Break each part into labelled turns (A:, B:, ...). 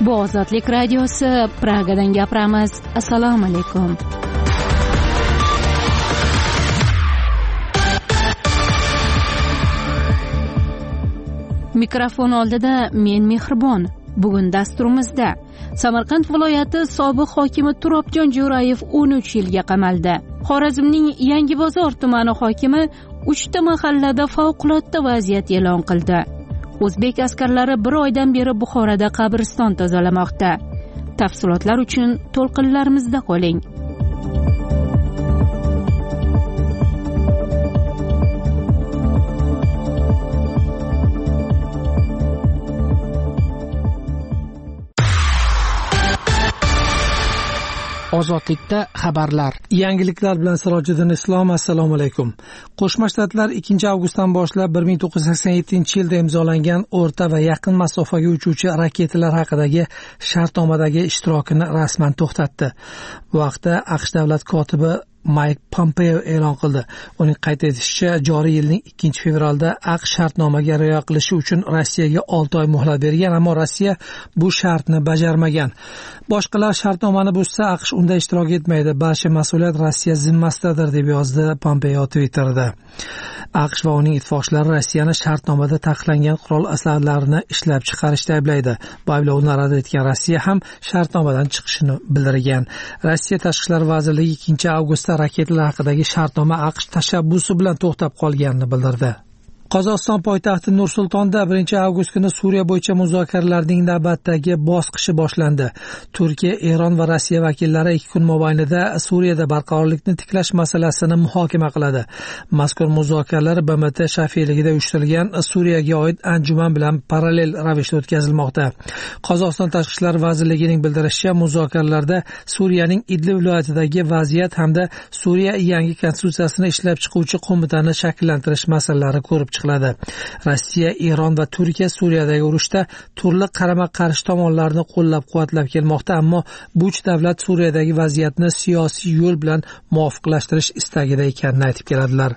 A: Bu Ozodlik radiosi, Pragadan gapiramiz. Assalomu alaykum. Mikrofon oldida men Mehribon. Bugun dasturimizda Samarqand viloyati sobiq hokimi Turobjon Jo'rayev 13 yilga qamaldi. Xorazmning Yangibozor tumani hokimi 3 ta mahallada favqulodda vaziyat e'lon qildi. O'zbek askarlari bir oydan beri Buxoroda qabriston tozalamoqda. Tafsilotlar uchun to'lqinlarimizda qoling.
B: Ozodlikda xabarlar. Yangiliklar bilan Sirojiddin Islom. Assalomu alaykum. Qo'shma Shtatlar 2 avgustdan boshlab 1987-yilda imzolangan o'rta va yaqin masofaga uchuvchi raketalar haqidagi shartnomadagi ishtirokini rasman to'xtatdi. Bu haqda AQSh davlat kotibi Mike Pompeo e'lon qildi. Uning qayd etishicha, joriy yilning 2-fevralda AQSh shartnomaga rioya qilishi uchun Rossiyaga 6 oy muhlat bergan, ammo Rossiya bu shartni bajarmagan. Boshqalar shartnomani buzsa, AQSh unda ishtirok etmaydi. Barcha mas'uliyat Rossiya zimmasidadir, deb yozdi Pompeo Twitterda. AQSh va uning ittifoqchilari Rossiyani shartnomada taqiqlangan qurol aslahalarini ishlab chiqarishda ayblaydi. Bu ayblovni rad etgan Rossiya ham shartnomadan chiqishini bildirgan. Rossiya Tashqi ishlar vazirligi 2-avgustda raketalar haqidagi shartnoma AQSh tashabbusi bilan to'xtab qolganini bildirdi. Qozog'iston poytaxti Nur-Sultonda 1-avgust kuni Suriya bo'yicha muzokaralarning navbatdagi bosqichi boshlandi. Turkiya, Eron va Rossiya vakillari 2 kun mobaynida Suriyada barqarorlikni tiklash masalasini muhokama qiladi. Mazkur muzokaralar BMT shafeligida uyushtirilgan Suriyaga oid anjuman bilan parallel ravishda o'tkazilmoqda. Qozog'iston Tashqi ishlar vazirligining bildirishicha, muzokaralarda Suriyaning Idlib viloyatidagi vaziyat hamda Suriya yangi konstitutsiyasini ishlab chiquvchi qo'mitani shakllantirish masalalari ko'rib chiqiladi. Rossiya, Eron va Turkiya Suriyadagi urushda turli qarama-qarshi tomonlarni qo'llab-quvvatlab kelmoqda, ammo bu uch davlat Suriyadagi vaziyatni siyosiy yo'l bilan muvofiqlashtirish istagida ekanini aytib keladilar.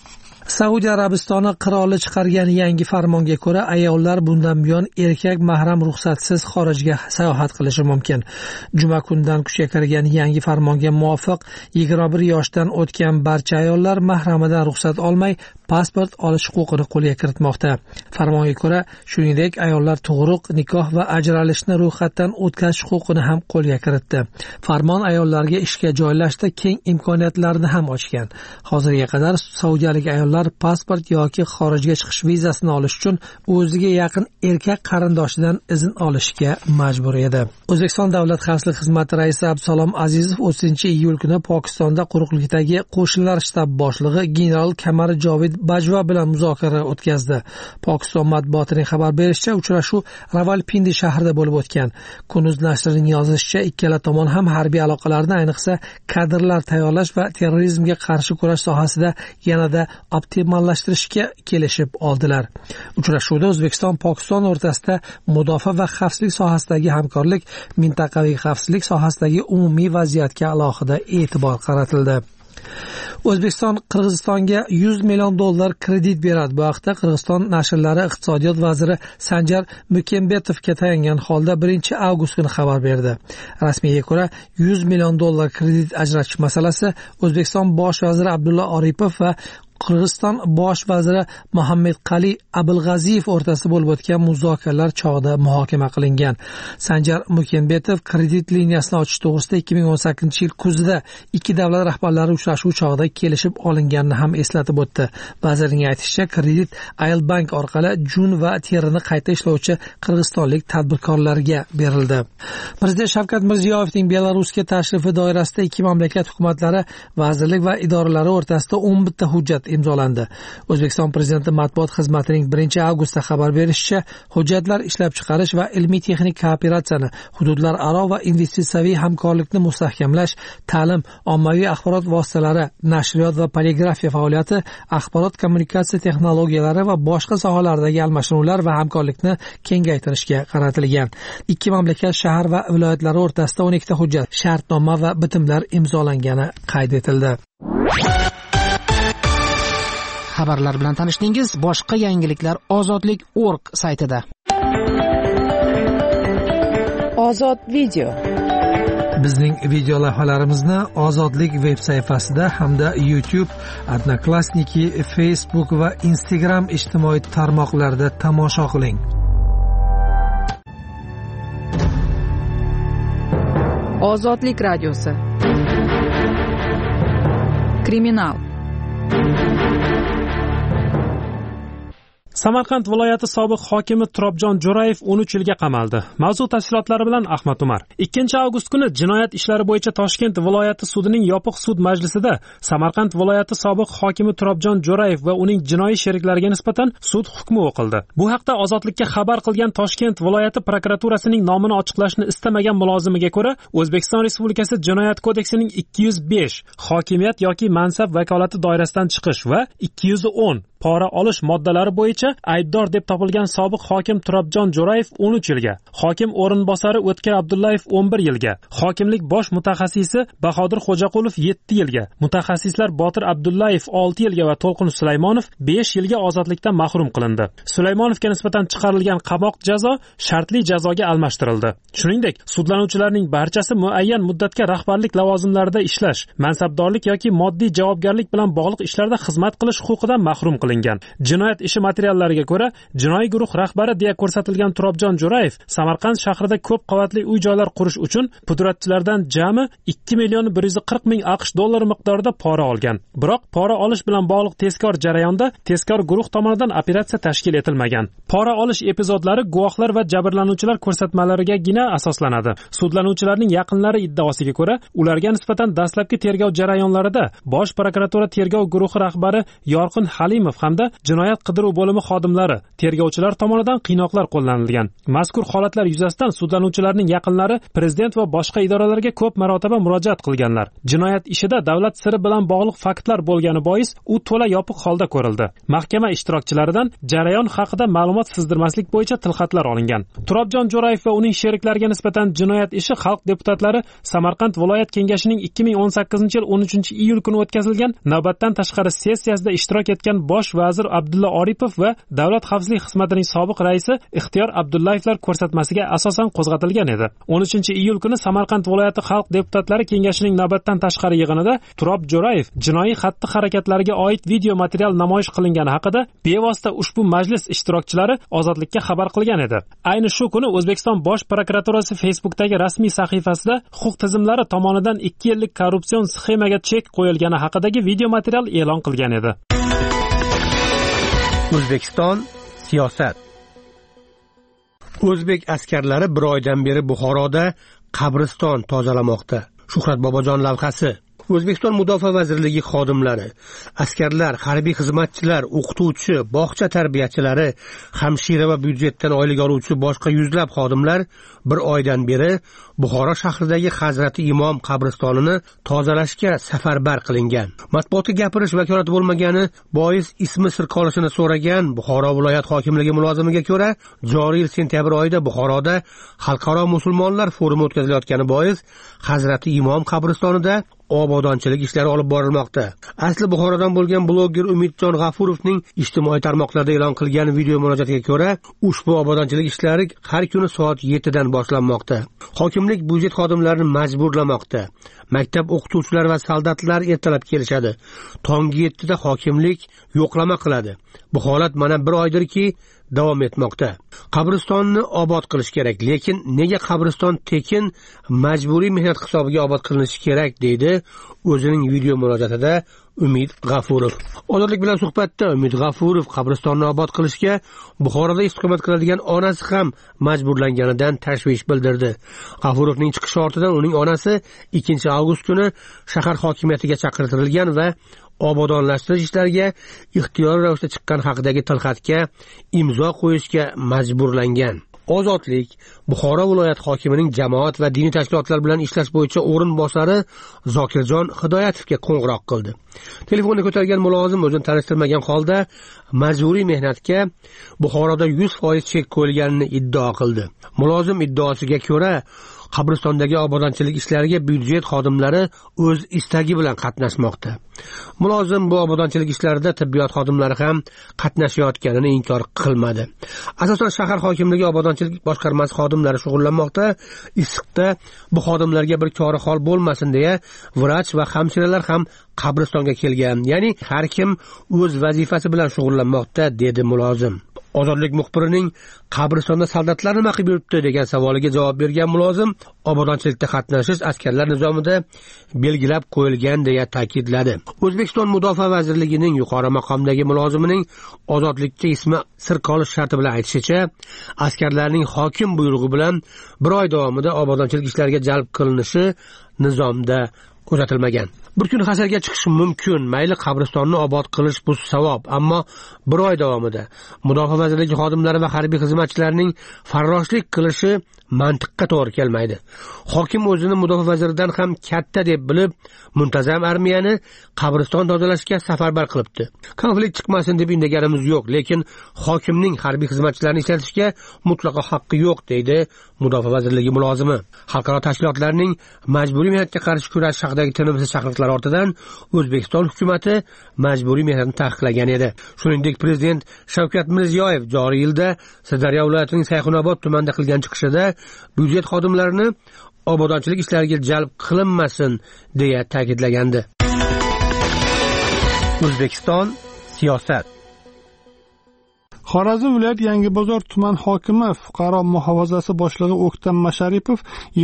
B: Saudiya Arabistoni qiroli chiqargan yangi farmonga ko'ra, ayollar bundan buyon erkak mahram ruxsatsiz xorijga sayohat qilishi mumkin. Juma kunidan kuchga kirgan yangi farmonga muvofiq 21 yoshdan o'tgan barcha ayollar mahramidan ruxsat olmay pasport olish huquqini qo'lga kiritmoqda. Farmonga ko'ra, shuningdek, ayollar tug'ruq, nikoh va ajralishni ro'yxatdan o'tkazish huquqini ham qo'lga kiritdi. Farmon ayollarga ishga joylashda keng imkoniyatlarni ham ochgan. Hozirga qadar saudiyalik ayollar pasport yoki xorijga chiqish vizasini olish uchun o'ziga yaqin erkak qarindoshidan izn olishga majbur edi. O'zbekiston Davlat xavfsizlik xizmati raisi Abdusalom Azizov 30-iyul kuni Pokistonda quruqlikdagi qo'shinlar shtab boshlig'i general Kamar Jovid Bajva bilan muzokara o'tkazdi. Pokiston matbuotining xabar berishicha, uchrashuv Ravalpindi shahrida bo'lib o'tgan. Kunuz nashrining yozishicha, ikkala tomon ham harbiy aloqalarni, ayniqsa kadrlar tayyorlash va terrorizmga qarshi kurash sohasida yanada optimallashtirishga kelishib oldilar. Uchrashuvda O'zbekiston Pokiston o'rtasida mudofaa va xavfsizlik sohasidagi hamkorlik, mintaqaviy xavfsizlik sohasidagi umumiy vaziyatga alohida e'tibor qaratildi. O'zbekiston Qirg'izistonga $100 million kredit beradi. Bu haqda Qirg'iziston nashrlari iqtisodiyot vaziri Sanjar Mukembetovga tayangan holda 1-avgust kuni xabar berdi. Rasmiyga ko'ra, $100 million kredit ajratish masalasi O'zbekiston bosh vaziri Abdulla Oripov va Qirg'iziston bosh vaziri Muhammadqali Abulg'aziyev o'rtasida bo'lib o'tgan muzokaralar chog'ida muhokama qilingan. Sanjar Mukembetov kredit liniyasini ochish to'g'risida 2018-yil kuzida ikki davlat rahbarlari uchrashuv chog'ida kelishib olinganini ham eslatib o'tdi. Vazirning aytishicha, kredit Ayalbank orqali jun va terini qayta ishlovchi qirg'izistonlik tadbirkorlarga berildi. Prezident Shavkat Mirziyoyevning Belarusga tashrifi doirasida ikki mamlakat hukumatlari, vazirlik va idoralari o'rtasida 11 ta hujjat imzolandi. O'zbekiston Prezidenti matbuot xizmatining 1-avgustda xabar berishicha, hujjatlar ishlab chiqarish va ilmiy texnik kooperatsiyani, hududlararo va investitsiyaviy hamkorlikni mustahkamlash, ta'lim, ommaviy axborot vositalari, nashriyot va poligrafiya faoliyati, axborot kommunikatsiya texnologiyalari va boshqa sohalardagi almashinuvlar va hamkorlikni kengaytirishga qaratilgan. Ikki mamlakat shahar va viloyatlari o'rtasida 12 ta hujjat, shartnoma va bitimlar imzolangani qayd etildi. Xabarlar bilan tanishdingiz. Boshqa yangiliklar Ozodlik.org saytida.
C: Ozod video.
B: Bizning video lavhalarimizni Ozodlik veb sayfasida hamda YouTube, Odnoklassniki, Facebook va Instagram ijtimoiy tarmoqlarida tomosha qiling.
C: Ozodlik radiosi. Kriminal.
D: Samarqand viloyati sobiq hokimi Turobjon Jo'rayev 13 yilga qamaldi. Mavzu tafsilotlari bilan Ahmad Umar. 2 avgust kuni jinoyat ishlari bo'yicha Toshkent viloyati sudining yopiq sud majlisida Samarqand viloyati sobiq hokimi Turobjon Jo'rayev va uning jinoiy sheriklariga nisbatan sud hukmi o'qildi. Bu haqda Ozodlikka xabar qilgan Toshkent viloyati prokuraturasining nomini ochiqlashni istamagan mulozimiga ko'ra, O'zbekiston Respublikasi Jinoyat kodeksining 205 hokimiyat yoki mansab vakolati doirasidan chiqish va 210 pora olish moddalari bo'yicha aybdor deb topilgan sobiq hokim Turobjon Jo'rayev 13 yilga, hokim o'rinbosari O'tkir Abdullayev 11 yilga, hokimlik bosh mutaxassisi Bahodir Xo'jaqulov 7 yilga, mutaxassislar Botir Abdullayev 6 yilga va To'lqin Sulaymonov 5 yilga ozodlikdan mahrum qilindi. Sulaymonovga nisbatan chiqarilgan qamoq jazo shartli jazoga almashtirildi. Shuningdek, sudlanuvchilarning barchasi muayyan muddatga rahbarlik lavozimlarida ishlash, mansabdorlik yoki moddiy javobgarlik bilan bog'liq ishlarda xizmat qilish huquqidan mahrum qilingan. Jinoyat ishi materiallariga ko'ra, jinoiy guruh rahbari deya ko'rsatilgan Turobjon Jo'rayev Samarqand shahrida ko'p qavatli uy-joylar qurish uchun pudratchilardan jami 2,140,000 AQSh dollari miqdorida pora olgan. Biroq pora olish bilan bog'liq tezkor jarayonda tezkor guruh tomonidan operatsiya tashkil etilmagan. Pora olish epizodlari guvohlar va jabrlanuvchilar ko'rsatmalarigagina asoslanadi. Sudlanuvchilarning yaqinlari iddaosiga ko'ra, ularga nisbatan dastlabki tergov jarayonlarida Bosh prokuratura tergov guruhi rahbari Yorqin Halimov hamda jinoyat qidiruv bo'limi xodimlari, tergovchilar tomonidan qiynoqlar qo'llanilgan. Mazkur holatlar yuzasidan sudlanuvchilarning yaqinlari prezident va boshqa idoralarga ko'p marotaba murojaat qilganlar. Jinoyat ishida davlat siri bilan bog'liq faktlar bo'lgani bois u to'la yopiq holda ko'rildi. Mahkama ishtirokchilaridan jarayon haqida ma'lumot sizdirmaslik bo'yicha tilxatlar olingan. Turobjon Jo'rayev va uning sheriklariga nisbatan jinoyat ishi xalq deputatlari Samarqand viloyat kengashining 2018-yil 13-iyul kuni o'tkazilgan navbatdan tashqari sessiyasida ishtirok etgan bosh vazir Abdulla Oripov va davlat xavfsizlik xizmatining sobiq raisi Ixtiyor Abdullayevlar ko'rsatmasiga asosan qo'zg'atilgan edi. 13-iyul kuni Samarqand viloyati xalq deputatlari kengashining navbatdan tashqari yig'inida Turob Jo'rayev jinoiy xatti-harakatlariga oid video material namoyish qilingani haqida bevosita ushbu majlis ishtirokchilari Ozodlikka xabar qilgan edi. Ayni shu kuni O'zbekiston bosh prokuraturasi Facebook'dagi rasmiy sahifasida huquq tizimlari tomonidan 2 yillik korrupsion sxemaga chek qo'yilgani haqidagi video material e'lon qilgan edi.
E: O'zbekiston siyosat. O'zbek askarlari bir oydan beri Buxoroda qabriston tozalamoqda. Shuhrat Bobojon lavhasi. O'zbekiston Mudofaa vazirligi xodimlari, askarlar, harbiy xizmatchilar, o'qituvchi, bog'cha tarbiyachilari, hamshira va byudjetdan oylik oluvchi boshqa yuzlab xodimlar bir oydan beri Buxoro shahridagi Hazrati Imom qabristonini tozalashga safarbar qilingan. Matbuotga gapirish vakolati bo'lmagani bois ismi sir qolishini so'ragan Buxoro viloyat hokimligi mulozimiga ko'ra, joriy yil sentyabr oyida Buxoroda xalqaro musulmonlar forumi o'tkazilayotgani bois Hazrati Imom qabristonida obodonchilik ishlari olib borilmoqda. Asli Buxorodan bo'lgan bloger Umidjon G'afurovning ijtimoiy tarmoqlarda e'lon qilgan video murojaatiga ko'ra, ushbu obodonchilik ishlari har kuni soat 7 dan boshlanmoqda. Hokimlik byudjet xodimlarini majburlamoqda. Maktab o'qituvchilari va soldatlar ertalab kelishadi. Tonggi 7 da hokimlik yo'qlama qiladi. Bu holat mana bir oydirki davom etmoqda. Qabristonni obod qilish kerak, lekin nega qabriston tekin majburiy mehnat hisobiga obod qilinishi kerak deydi o'zining video murojaatida Umid G'afurov. Ozodlik bilan suhbatda Umid G'afurov qabristonni obod qilishga Buxoroda istiqomat qiladigan onasi ham majburlanganidan tashvish bildirdi. G'afurovning chiqishi ortidan uning onasi 2 avgust kuni shahar hokimiyatiga chaqirtirilgan va obodonlashtirish ishlariga ixtiyoriy ravishda chiqqan haqidagi tilxatga imzo qo'yishga majburlangan. Ozodlik Buxoro viloyat hokimining jamoat va diniy tashkilotlar bilan ishlash bo'yicha o'rinbosari Zokirjon Hidoyatovga qo'ng'iroq qildi. Telefonni ko'targan mulozim o'zini tanishtirmagan holda majburiy mehnatga Buxoroda 100% chek qo'yilganini iddao qildi. Mulozim iddaosiga ko'ra, Qabristondagi obodonchilik ishlariga byudjet xodimlari o'z istagi bilan qatnashmoqda. Mulozim bu obodonchilik ishlarida tibbiyot xodimlari ham qatnashayotganini inkor qilmadi. Asosan shahar hokimligi obodonchilik boshqarmasi xodimlari shug'ullanmoqda. Issiqda bu xodimlarga bir kori hol bo'lmasin deya vrach va hamshiralar ham qabristonga kelgan. Ya'ni har kim o'z vazifasi bilan shug'ullanmoqda, dedi mulozim. Ozodlik muxbirining qabristonda soldatlar nima qilib yuribdi degan savoliga javob bergan mulozim, obodonchilikda qatnashish askarlar nizomida belgilab qo'yilgan deya ta'kidladi. O'zbekiston Mudofaa vazirligining yuqori maqomdagi mulozimining ozodlikka ismi sir qolish sharti bilan aytishicha, askarlarning hokim buyrug'i bilan bir oy davomida obodonchilik ishlariga jalb qilinishi nizomda ko'rsatilmagan. Bir kun hasharga chiqish mumkin, mayli qabristonni obod qilish bu savob, ammo bir oy davomida Mudofaa vazirligi xodimlari va harbiy xizmatchilarining farroshlik qilishi mantiqqa to'g'ri kelmaydi. Hokim o'zini Mudofaa vaziridan ham katta deb bilib, muntazam armiyani qabriston tozalashga safarbar qilibdi. Konflikt chiqmasin deb indaganimiz yo'q, lekin hokimning harbiy xizmatchilarini ishlatishga mutlaqo haqqi yo'q, deydi Mudofaa vazirligi mulozimi. Xalqaro tashkilotlarning majburiy mehnatga qarshi kurashish haqidagi tinimsiz chaqiriqlar ortidan O'zbekiston hukumatı majburiy mehnatni taqiqlagan edi. Shuningdek, prezident Shavkat Mirziyoyev joriy yilda Sirdaryo viloyatining Sayxunobod tumanida qilgan chiqishida byudjet xodimlarini obodonchilik ishlariga jalb qilinmasin deya ta'kidlagandi. O'zbekiston siyosat.
F: Xorazm viloyat Yangibozor tuman hokimi fuqaro muhofazasi boshlig'i O'ktam Masharipov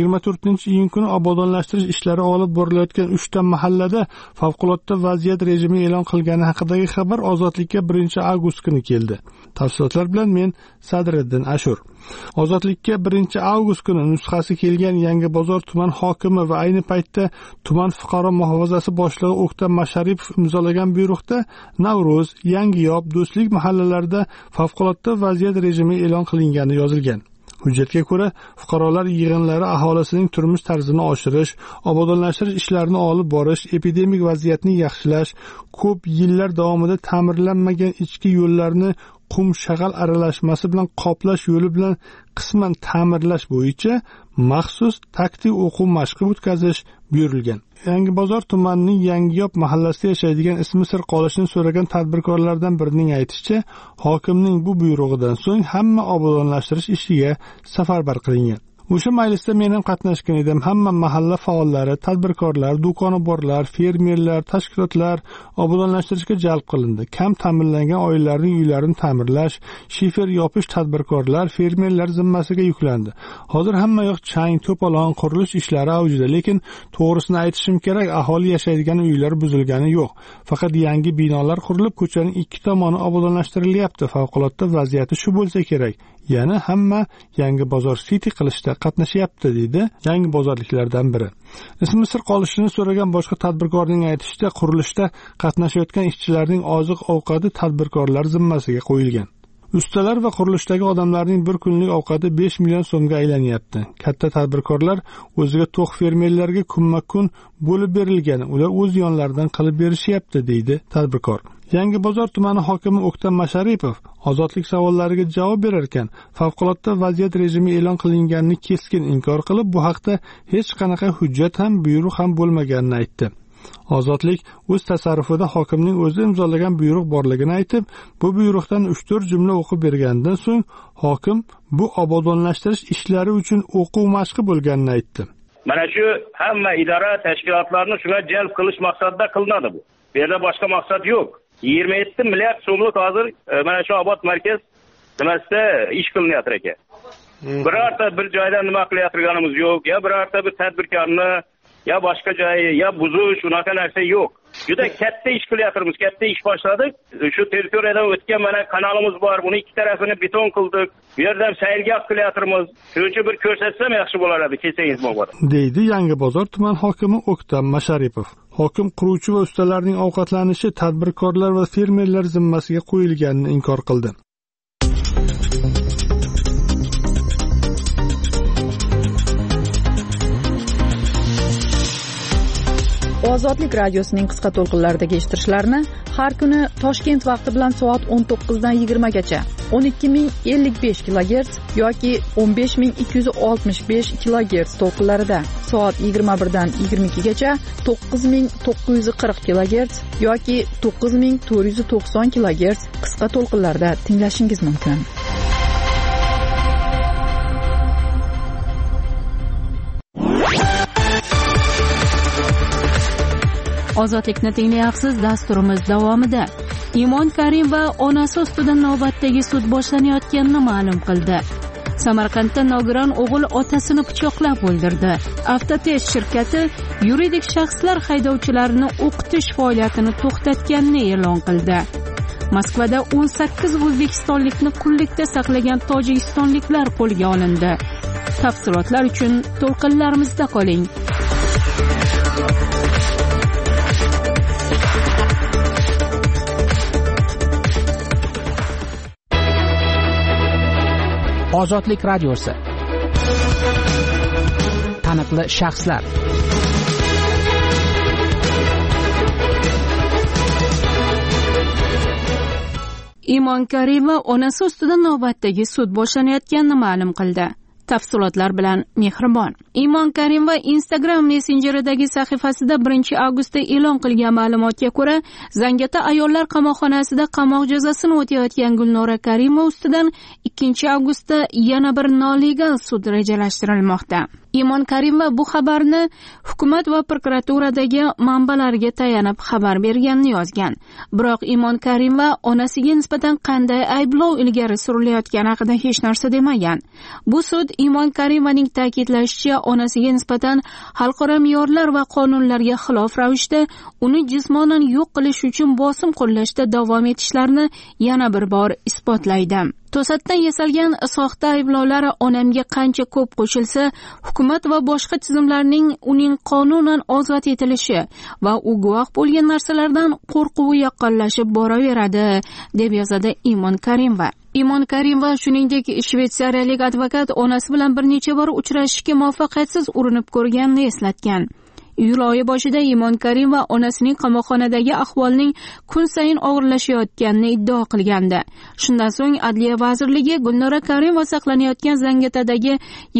F: 24-iyun kuni obodonlashtirish ishlari olib borilayotgan 3 ta mahallada favqulodda vaziyat rejimi e'lon qilgani haqidagi xabar Ozodlikka 1-avgust kuni keldi. Tafsilotlar bilan men Sadriddin Ashur. Ozodlikka 1-avgust kuni nusxasi kelgan Yangibozor tuman hokimi va ayni paytda tuman fuqaro muhofazasi boshlig'i O'ktam Masharipov imzolagan buyruqda Navro'z, Yangiyob, Do'stlik mahallalarida favqulodda vaziyat rejimi e'lon qilingani yozilgan. Hujjatga ko'ra, fuqarolar yig'inlari aholisining turmush tarzini oshirish, obodonlashtirish ishlarini olib borish, epidemik vaziyatni yaxshilash, ko'p yillar davomida ta'mirlanmagan ichki yo'llarni qum shag'al aralashmasi bilan qoplash yo'li bilan qisman ta'mirlash bo'yicha maxsus taktik o'quv mashqi o'tkazish buyurilgan. Yangibozor tumanining Yangiyob mahallasida yashaydigan ismi sir qolishini so'ragan tadbirkorlardan birining aytishicha, hokimning bu buyrug'idan so'ng hamma obodonlashtirish ishiga safarbar qilingan. O'sha majlisda men ham qatnashgan edim. Hamma mahalla faollari, tadbirkorlar, do'koni-borlar, fermerlar, tashkilotlar obodonlashtirishga jalb qilindi. Kam ta'minlangan oilalarning uylarini ta'mirlash, shifer yopish tadbirkorlar, fermerlar zimmasiga yuklandi. Hozir hamma yoq chang, to'polon, qurilish ishlari avjida, lekin to'g'risini aytishim kerak, aholi yashaydigan uylar buzilgani yo'q. Faqat yangi binolar qurilib, ko'chaning ikki tomoni obodonlashtirilyapti. Favqulodda vaziyati shu bo'lsa kerak. Yana hamma Yangibozor City qilishda qatnashyapti, dedi yangibozorliklardan biri. Ismi sir qolishini so'ragan boshqa tadbirkorning aytishicha, qurilishda qatnashayotgan ishchilarning oziq-ovqati tadbirkorlar zimmasiga qo'yilgan. Ustalar va qurilishdagi odamlarning bir kunlik ovqati 5 million so'mga aylanyapti. Katta tadbirkorlar o'ziga to'q fermerlarga kunma-kun bo'lib berilgan. Ular o'z yonlaridan qilib berishyapti, deydi tadbirkor. Yangibozor tumani hokimi O'ktam Masharipov ozodlik savollariga javob berar ekan, favqulodda vaziyat rejimi e'lon qilinganini keskin inkor qilib, bu haqda hech qanaqa hujjat ham, buyruq ham bo'lmaganini aytdi. Ozodlik o'z tasarrufida hokimning o'zi imzolagan buyruq borligini aytib, bu buyruqdan 3-4 jumla o'qib bergandan so'ng hokim bu obodonlashtirish ishlari uchun o'quv mashqi bo'lganini aytdi.
G: Mana shu hamma idora tashkilotlarni shunga jalb qilish maqsadida qilinadi bu. Bu yerda boshqa maqsad yo'q. 27 milliard so'mlik hozir mana shu obod markaz nimasida ish qilinyapti ekan. Birorta bir joydan nima qilayotganimiz yo'q, ya birorta bir tadbirkorni ya boshqa joyi ya buzish unaqa narsa yo'q. Juda katta ish qilyapmiz, katta ish boshladik. Shu territoriyadan o'tgan mana kanalimiz bor, buni ikki tarafini beton qildik. Bu yerdan sayrgoh qilyapmiz. Shuncha bir ko'rsatsam yaxshi bo'lar edi, kelsangiz bo'ladi, deydi
F: Yangibozor tuman hokimi O'ktam Masharipov. Hokim quruvchi va ustalarning ovqatlanishi tadbirkorlar va fermerlar zimmasiga qo'yilganini inkor qildi.
C: Ozodlik radiosining qisqa to'lqinlaridagi eshittirishlarni har kuni Toshkent vaqti bilan soat 19 dan 20 gacha 12055 kHz yoki 15265 kHz to'lqinlarida, soat 21 dan 22 gacha 9940 kHz yoki 9490 kHz qisqa to'lqinlarda tinglashingiz mumkin.
A: Ozodlikni tinglayapsiz. Dasturimiz davomida Imon Karim va onasi ustidan navbatdagi sud boshlanayotganini ma'lum qildi. Samarqandda nogiron o'g'il otasini pichoqlab o'ldirdi. Avtotest shirkati yuridik shaxslar haydovchilarini o'qitish faoliyatini to'xtatganini e'lon qildi. Moskvada 18 o'zbekistonlikni qullikda saqlagan tojikistonliklar qo'lga olindi. Tafsilotlar uchun to'lqinlarimizda qoling.
H: Ozodlik radiosi. Taniqli shaxslar.
A: Imon Karim va onasi ustidan navbatdagi sud boshlanayotganini ma'lum qildi. Tafsilotlar bilan Mehribon. Imon Karim va Instagram messenjeridagi sahifasida 1-avgustda e'lon qilgan ma'lumotga ko'ra, Zangiota ayollar qamoqxonasida qamoq jazosini o'tayotgan Gulnora Karimova ustidan 2-avgustda yana bir nolegal sud rejalashtirilmoqda. Imon Karimova bu xabarni hukumat va prokuraturadagi manbalarga tayanib xabar berganini yozgan. Biroq Imon Karimova onasiga nisbatan qanday ayblov ilgari surilayotgani haqida hech narsa demagan. Bu sud Imon Karimovaning ta'kidlashicha, onasiga nisbatan xalqaro me'yorlar va qonunlarga xilof ravishda uni jismonan yo'q qilish uchun bosim qo'llashda davom etishlarini yana bir bor isbotlaydi. To'satdan yasalgan soxta ayblovlar onamga qancha ko'p qo'shilsa, hukumat va boshqa tizimlarning uning qonunan ozod etilishi va u guvoh bo'lgan narsalardan qo'rquvi yaqqonlashib boraveradi, deb yozadi Imon Karimova. Imon Karimova shuningdek shvetsariyalik advokat onasi bilan bir necha bor uchrashishga muvaffaqiyatsiz urinib ko'rganini eslatgan. Iyul oyi boshida Imon Karim va onasining qamoqxonadagi ahvolning kun sayin og'irlashayotganini iddao qilgandi. Shundan so'ng Adliya vazirligi Gulnora Karimova saqlanayotgan Zangiotadagi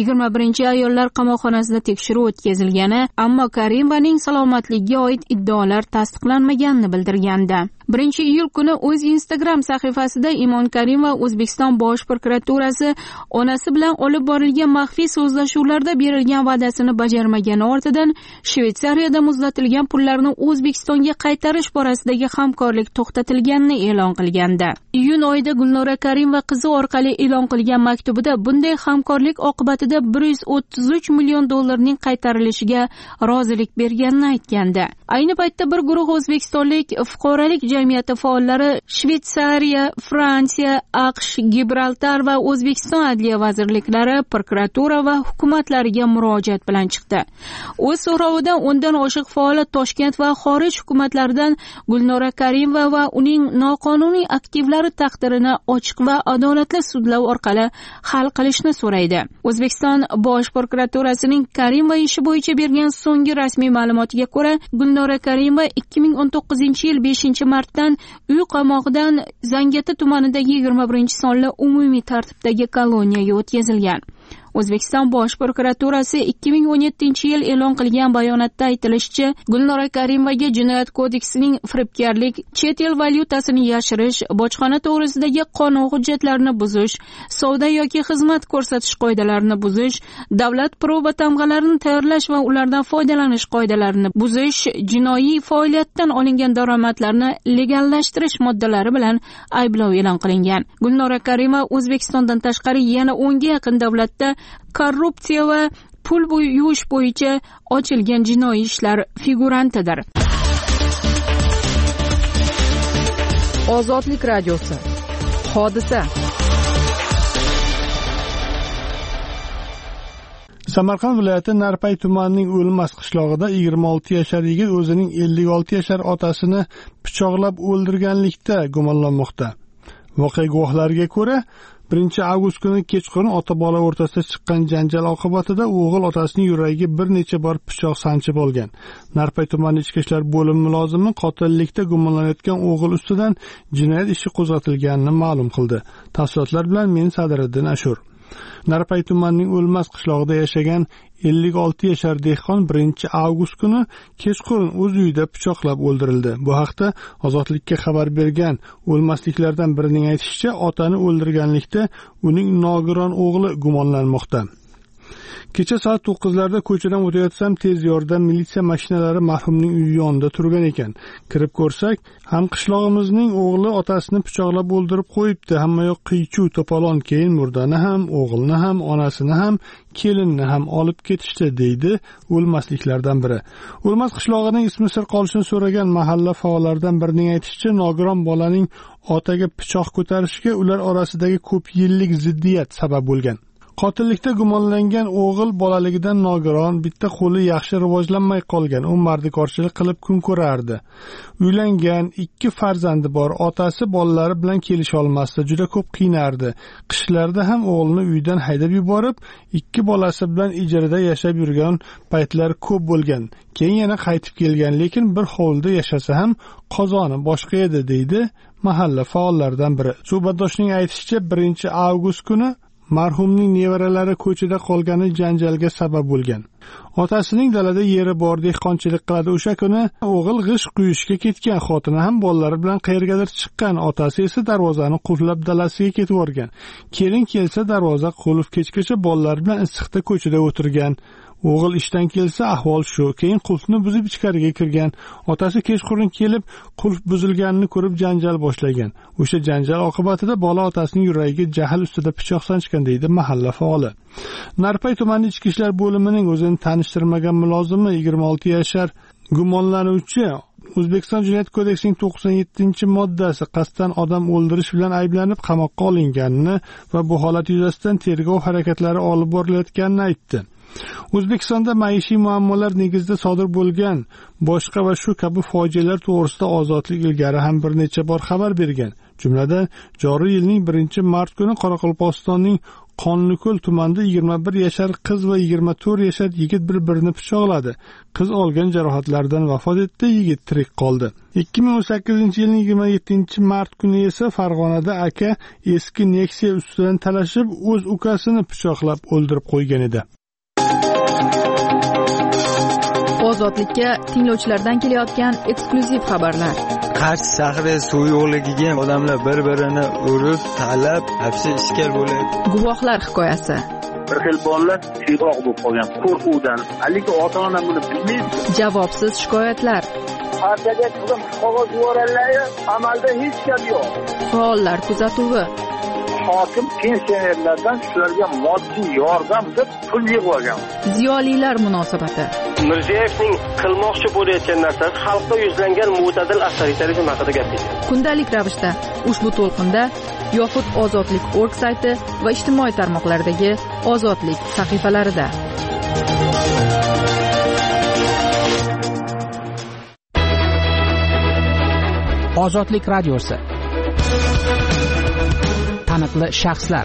A: 21-ayollar qamoqxonasida tekshiruv o'tkazilgani, ammo Karimovaning salomatligiga oid iddaolar tasdiqlanmaganini bildirgandi. 1-iyul kuni o'z Instagram sahifasida Imon Karimova O'zbekiston Bosh prokuraturasi onasi bilan olib borilgan maxfiy so'zlashuvlarda berilgan va'dasini bajarmagani ortidan Shvetsariyada muzlatilgan pullarni O'zbekistonga qaytarish borasidagi hamkorlik to'xtatilganini e'lon qilgandi. Iyun oyida Gulnora Karimova qizi orqali e'lon qilgan maktubida bunday hamkorlik oqibatida 133 million dollarning qaytarilishiga rozilik berganini aytgandi. Ayni paytda bir guruh o'zbekistonlik fuqarolik jamiyati faollari Shvetsariya, Fransiya, AQSh, Gibraltar va O'zbekiston Adliya vazirliklari, prokuratura va hukumatlariga murojaat bilan chiqdi. O'z so'rovida o'ndan oshiq faol Toshkent va xorij hukumatlaridan Gulnora Karimova va uning noqonuniy aktivlari taqdirini ochiq va adolatli sudlar orqali hal qilishni so'raydi. O'zbekiston Bosh prokuraturasining Karimova ishi bo'yicha bergan so'nggi rasmiy ma'lumotiga ko'ra, Gulnora Karimova 2019-yil 5-martdan uy qamog'idan Zangiota tumanidagi 21-sonli umumiy tartibdagi koloniyaga o'tkazilgan. O'zbekiston Bosh prokuraturasi 2017-yil e'lon qilgan bayonotda aytilishicha, Gulnora Karimovaga Jinoyat kodeksining firibgarlik, chet el valyutasini yashirish, bojxona to'g'risidagi qonun hujjatlarini buzish, savdo yoki xizmat ko'rsatish qoidalarini buzish, davlat pul va tamg'alarini tayyorlash va ulardan foydalanish qoidalarini buzish, jinoiy faoliyatdan olingan daromadlarni legallashtirish moddalari bilan ayblov e'lon qilingan. Gulnora Karimova O'zbekistondan tashqari yana 10 ga yaqin davlatda korrupsiya va pul yuvish bo'yicha ochilgan jinoiy ishlar figurantidir.
C: Ozodlik radiosi. Hodisa.
F: Samarqand viloyati Narpay tumanining O'lmas qishlog'ida 26 yashar yigit o'zining 56 yashar otasini pichoqlab o'ldirganlikda gumonlanmoqda. Voqea guvohlariga ko'ra, 1-avgust kuni kechqurun ota-bola o'rtasida chiqqan janjal oqibatida o'g'il otasining yuragiga bir necha bor pichoq sanchib olgan. Narpay tumani ichki ishlar bo'limi mulozimi qotillikda gumonlanayotgan o'g'il ustidan jinoyat ishi qo'zg'atilganini ma'lum qildi. Tafsilotlar bilan men Sadiriddin Ashur. Narpay tumanining O'lmas qishlog'ida yashagan 56 yashar dehqon 1-avgust kuni kechqurun o'z uyida pichoqlab o'ldirildi. Bu haqda Ozodlikka xabar bergan O'lmasliklardan birining aytishicha, otani o'ldirganlikda uning nogiron o'g'li gumonlanmoqda. Kecha soat 9larda ko'chadan o'tayotsam tez yordam militsiya mashinalari marhumning uyi yonida turgan ekan. Kirib ko'rsak, ham qishlog'imizning o'g'li otasini pichoqlab o'ldirib qo'yibdi. Hamma yoq qiy-chuv to'polon, keyin murdani ham, o'g'ilni ham, onasini ham, kelinni ham olib ketishdi, deydi O'lmasliklardan biri. O'lmas qishlog'ining ismi sir qolishini so'ragan mahalla faollaridan birining aytishicha, nogiron bolaning otaga pichoq ko'tarishiga ular orasidagi ko'p yillik ziddiyat sabab bo'lgan. Qotillikda gumonlangan o'g'il bolaligidan nogiron, bitta qo'li yaxshi rivojlanmay qolgan. U mardikorchilik qilib kun ko'rardi. Uylangan, 2 farzandi bor. Otasi bolalari bilan kelisha olmasdi, juda ko'p qiynardi. Qishlarda ham o'g'lini uydan haydab yuborib, 2 bolasi bilan ijarada yashab yurgan paytlar ko'p bo'lgan. Keyin yana qaytib kelgan, lekin bir hovlida yashasa ham qozoni boshqa edi, deydi mahalla faollaridan biri. Suhbatdoshning aytishicha, 1-avgust kuni marhumning nevaralari ko'chada qolgani janjalga sabab bo'lgan. Otasining dalada yeri bor, dehqonchilik qiladi. O'sha kuni o'g'il g'isht quyishga ketgan, xotini ham bolalari bilan qayergadir chiqqan. Otasi esa darvozani qulflab dalasiga ketib borgan. Kelin kelsa darvoza qulf, kechgacha bolalar bilan issiqda ko'chada o'tirgan. O'g'il ishdan kelsa ahvol shu. Keyin qulfni buzib ichkariga kirgan. Otasi kechqurun kelib qulf buzilganini ko'rib janjal boshlagan. O'sha janjal oqibatida bola otasining yuragiga jahl ustida pichoq sanchgan, deydi mahalla faoli. Narpay tumani ichki ishlar bo'limining o'zini tanishtirmagan mulozimi 26 yashar gumonlanuvchi O'zbekiston Jinoyat kodeksining 97-moddasi qasddan odam o'ldirish bilan ayblanib qamoqqa olinganini va bu holat yuzasidan tergov harakatlari olib borilayotganini aytdi. O'zbekistonda maishiy muammolar negizida sodir bo'lgan boshqa va shu kabi fojialar to'g'risida Ozodlik ilgari ham bir necha bor xabar bergan. Jumladan, joriy yilning 1-mart kuni Qoraqalpog'istonning Qonliko'l tumanida 21 yashar qiz va 24 yashar yigit bir-birini pichoqladi. Qiz olgan jarohatlardan vafot etdi, yigit tirik qoldi. 2018-yilning 27-mart kuni esa Farg'onada aka eski Nexia ustidan talashib, o'z ukasini pichoqlab o'ldirib qo'ygan edi.
C: Ozodlikka tinglovchilardan kelayotgan eksklyuziv xabarlar.
I: Qarshi shahri suv yo'qligiga odamlar bir-birini urib, talab, hapsi ishkal bo'lyapti.
C: Guvohlar hikoyasi.
J: Bir xil bolalar shiroq bo'lib qolgan qo'rquvdan. Haligi ota-ona buni bilmaydi.
C: Javobsiz shikoyatlar.
J: Partiyaga qizim qog'oz yuborganlar, amalda hech gap yo'q.
C: Faollar kuzatuvi.
J: Hokim pensionerlardan shularga moddiy yordam deb pul yig'ib olgan.
C: Ziyolilar munosabati.
K: Mirziyoyevning qilmoqchi bo'layotgan narsasi xalqqa yuzlangan mo'tadil avtoritarizm haqida gapirdi.
C: Kundalik ravishda ushbu to'lqinda yoxud Ozodlik.org sayti va ijtimoiy tarmoqlardagi Ozodlik sahifalarida.
H: Ozodlik radiosi. Taniqli shaxslar.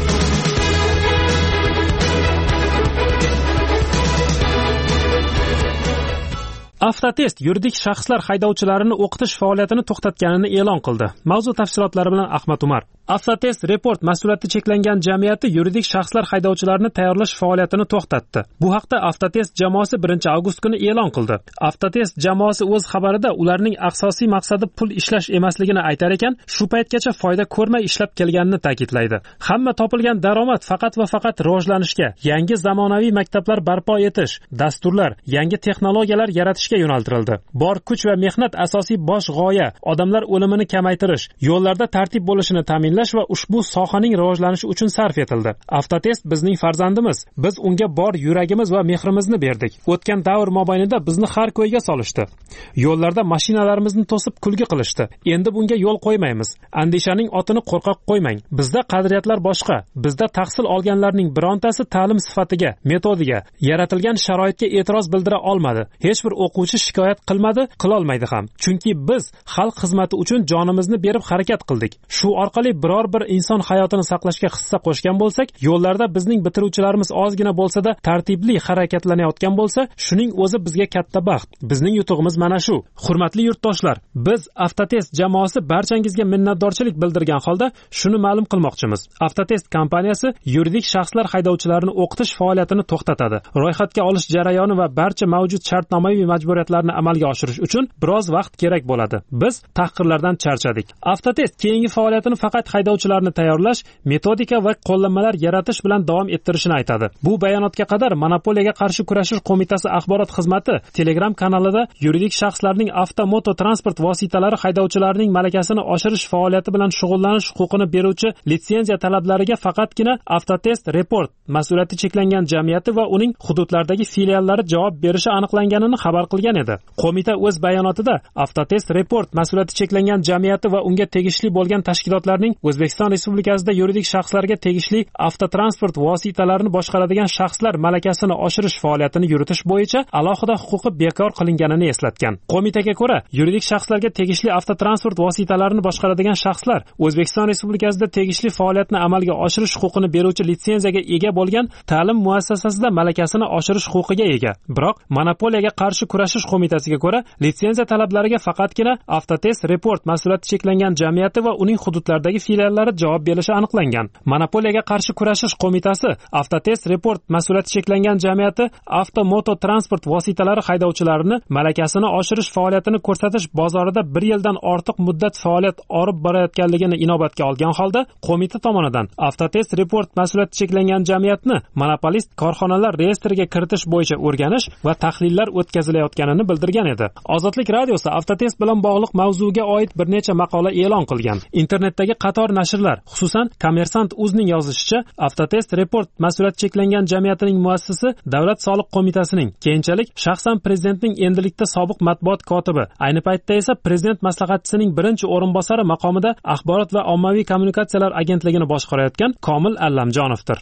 D: Avtotest yuridik shaxslar haydovchilarini o'qitish faoliyatini to'xtatganini e'lon qildi. Mavzu tafsilotlari bilan Ahmad Umar. Avtotest Report mas'uliyati cheklangan jamiyati yuridik shaxslar haydovchilarini tayyorlash faoliyatini to'xtatdi. Bu haqda Avtotest jamoasi 1-avgust kuni e'lon qildi. Avtotest jamoasi o'z xabarida ularning asosiy maqsadi pul ishlash emasligini aytar ekan, shu paytgacha foyda ko'rmay ishlab kelganini ta'kidlaydi. Hamma topilgan daromad faqat va faqat rivojlanishga, yangi zamonaviy maktablar barpo etish, dasturlar, yangi texnologiyalar yaratishga yo'naltirildi. Bor kuch va mehnat asosiy bosh g'oya odamlar o'limini kamaytirish, yo'llarda tartib bo'lishini ta'minlash va ushbu sohaning rivojlanishi uchun sarf etildi. Avtotest bizning farzandimiz. Biz unga bor yuragimiz va mehrimizni berdik. O'tgan davr mobaynida bizni har ko'yga solishdi. Yo'llarda mashinalarimizni to'sib kulgi qilishdi. Endi bunga yo'l qo'ymaymiz. Andishaning otini qo'rqoq qo'ymang. Bizda qadriyatlar boshqa. Bizda tahsil olganlarning birontasi ta'lim sifatiga, metodiga, yaratilgan sharoitga e'tiroz bildira olmadi. Hech bir o'quvchi shikoyat qilmadi, qilolmaydi ham. Chunki biz xalq xizmati uchun jonimizni berib harakat qildik. Shu orqali biror bir inson hayotini saqlashga hissa qo'shgan bo'lsak, yo'llarda bizning bitiruvchilarimiz ozgina bo'lsa-da tartibli harakatlanayotgan bo'lsa, shuning o'zi bizga katta baxt. Bizning yutug'imiz mana shu. Hurmatli yurtdoshlar, biz Avtotest jamoasi barchangizga minnatdorchilik bildirgan holda shuni ma'lum qilmoqchimiz. Avtotest kompaniyasi yuridik shaxslar haydovchilarini o'qitish faoliyatini to'xtatadi. Ro'yxatga olish jarayoni va barcha mavjud shartnomaviy majburiyatlarni amalga oshirish uchun biroz vaqt kerak bo'ladi. Biz tahqirlardan charchadik. Avtotest keyingi faoliyatini faqat haydovchilarni tayyorlash, metodika va qo'llanmalar yaratish bilan davom ettirishini aytadi. Bu bayonotga qadar Monopoliyaga qarshi kurashish qo'mitasi axborot xizmati Telegram kanalida yuridik shaxslarning avtomoto transport vositalari haydovchilarining malakasini oshirish faoliyati bilan shug'ullanish huquqini beruvchi litsenziya talablariga faqatgina Avtotest Report mas'uliyati cheklangan jamiyati va uning hududlardagi filiallari javob berishi aniqlanganini xabar qilgan edi. Qo'mita o'z bayonotida Avtotest Report mas'uliyati cheklangan jamiyati va unga tegishli bo'lgan tashkilotlarning O'zbekiston Respublikasida yuridik shaxslarga tegishli avtotransport vositalarini boshqaradigan shaxslar malakasini oshirish faoliyatini yuritish bo'yicha alohida huquqi bekor qilinganini eslatgan. Qo'mitaga ko'ra, yuridik shaxslarga tegishli avtotransport vositalarini boshqaradigan shaxslar O'zbekiston Respublikasida tegishli faoliyatni amalga oshirish huquqini beruvchi litsenziyaga ega bo'lgan ta'lim muassasasida malakasini oshirish huquqiga ega. Biroq Monopoliyaga qarshi kurashish qo'mitasiga ko'ra, litsenziya talablariga faqatgina Avtotest Report mas'uliyati cheklangan jamiyati va uning hududlaridagi filiallari javob berishi aniqlangan. Monopoliyaga qarshi kurashish qo'mitasi Avtotest Report mas'uliyati cheklangan jamiyati avtomoto transport vositalari haydovchilarini malakasini oshirish faoliyatini ko'rsatish bozorida 1 yildan ortiq muddat faoliyat olib borayotganligini inobatga olgan holda, qo'mita tomonidan Avtotest Report mas'uliyati cheklangan jamiyatni monopolist korxonalar reyestriga kiritish bo'yicha o'rganish va tahlillar o'tkazilayotganini bildirgan edi. Ozodlik radiosi Avtotest bilan bog'liq mavzuga oid bir necha maqola e'lon qilgan. Internetdagi qator nashrlar, xususan Kommersant Uzning yozishicha, Avtotest Report mas'uliyati cheklangan jamiyatining muassisi Davlat soliq qo'mitasining, keyinchalik shaxsan prezidentning endilikda sobiq matbuot kotibi, ayni paytda esa prezident maslahatchisining birinchi o'rinbosari maqomida axborot va ommaviy kommunikatsiyalar agentligini boshqarayotgan Komil Allamjonovdir.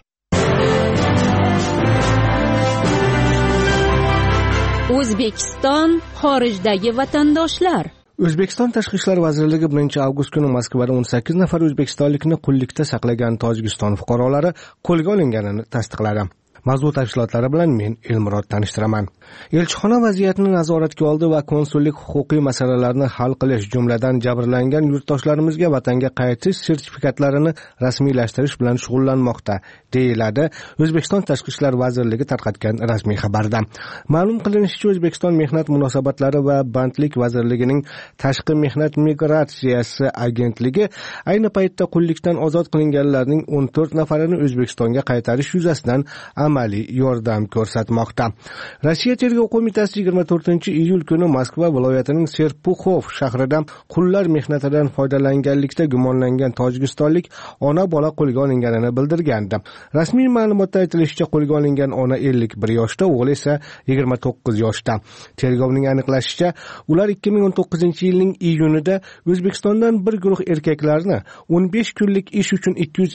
A: O'zbekiston xorijdagi vatandoshlar.
E: O'zbekiston Tashqi ishlar vazirligi 1-avgust kuni Moskvada 18 nafar o'zbekistonlikni qullikda saqlagan Tojikiston fuqarolari qo'lga olinganini tasdiqladi. Mavzu tafsilotlari bilan men Elmurod tanishtiraman. Elchixona vaziyatni nazoratga oldi va konsullik huquqiy masalalarni hal qilish, jumladan jabrlangan yurtdoshlarimizga vatanga qaytish sertifikatlarini rasmiylashtirish bilan shug'ullanmoqda, deyiladi O'zbekiston Tashqi ishlar vazirligi tarqatgan rasmiy xabarda. Ma'lum qilinishicha, O'zbekiston Mehnat munosabatlari va bandlik vazirligining Tashqi mehnat migratsiyasi agentligi ayni paytda qullikdan ozod qilinganlarning 14 nafarini O'zbekistonga qaytarish yuzasidan amaliy yordam ko'rsatmoqda. Rossiya tergov qo'mitasi 24-iyul kuni Moskva viloyatining Serpuxov shahrida qullar mehnatidan foydalanganlikda gumonlangan tojikistonlik ona bola qo'lga olinganini bildirgandi. Rasmiy ma'lumotda aytilishicha, qo'lga olingan ona 51 yoshda, o'g'li esa 29 yoshda. Tergovning aniqlashicha, ular 2019-yilning iyunida O'zbekistondan bir guruh erkaklarni 15 kunlik ish uchun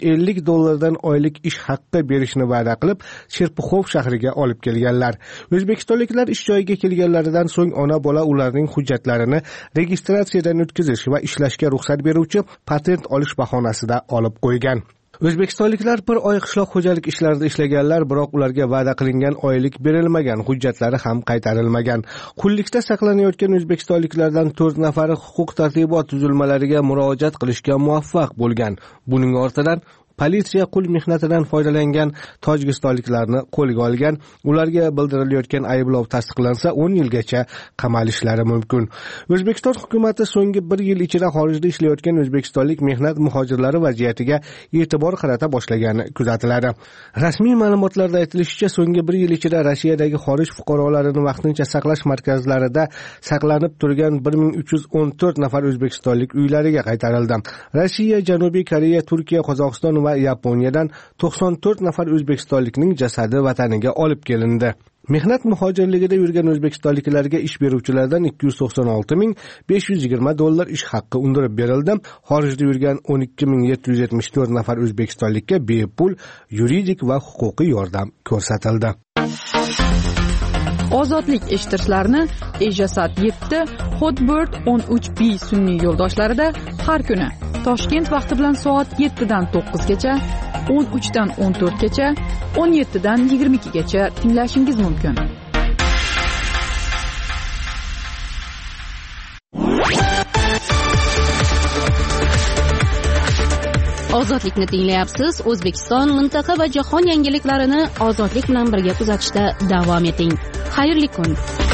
E: $250 oylik ish haqqi berishni va'da qilib, Serpuxov shahriga olib kelganlar. O'zbekistonliklar ish joyiga kelganlaridan so'ng ona bola ularning hujjatlarini registratsiyadan o'tkazish va ishlashga ruxsat beruvchi patent olish bahonasida olib qo'ygan. O'zbekistonliklar bir oy qishloq xo'jalik ishlarida ishlaganlar, biroq ularga va'da qilingan oylik berilmagan, hujjatlari ham qaytarilmagan. Qullikda saqlanayotgan o'zbekistonliklardan 4 nafari huquq-tartibot tuzilmalariga murojaat qilishga muvaffaq bo'lgan. Buning ortidan politsiya qul mehnatidan foydalangan tojikistonliklarni qo'lga olgan. Ularga bildirilayotgan ayblov tasdiqlansa 10 yilgacha qamalishlari mumkin. O'zbekiston hukumatı so'nggi 1 yil ichida xorijda ishlayotgan o'zbekistonlik mehnat muhojirlari vaziyatiga e'tibor qarata boshlagani kuzatiladi. Rasmiy ma'lumotlarda aytilishicha, so'nggi 1 yil ichida Rossiyadagi xorij fuqarolarini vaqtincha saqlash markazlarida saqlanib turgan 1314 nafar o'zbekistonlik uylariga qaytarildi. Rossiya, Janubiy Koreya, Turkiya, Qozog'iston va Yaponiyadan 94 nafar o'zbekistonlikning jasadi vataniga olib kelindi. Mehnat muhojirligida yurgan o'zbekistonliklarga ish beruvchilardan $296,520 ish haqqi undirib berildi. Xorijda yurgan 12,774 nafar o'zbekistonlikka bepul yuridik va huquqiy yordam ko'rsatildi.
C: Ozodlik eshittirishlarni Ejasat 7, Hotbird 13B sun'iy yo'ldoshlarida har kuni Toshkent vaqti bilan soat 7 dan 9 gacha, 13 dan 14 gacha, 17 dan 22 gacha tinglashingiz mumkin.
A: Ozodlikni tinglayapsiz. O'zbekiston, mintaqa va jahon yangiliklarini ozodlik bilan birga kuzatishda davom eting. Xayrli kun.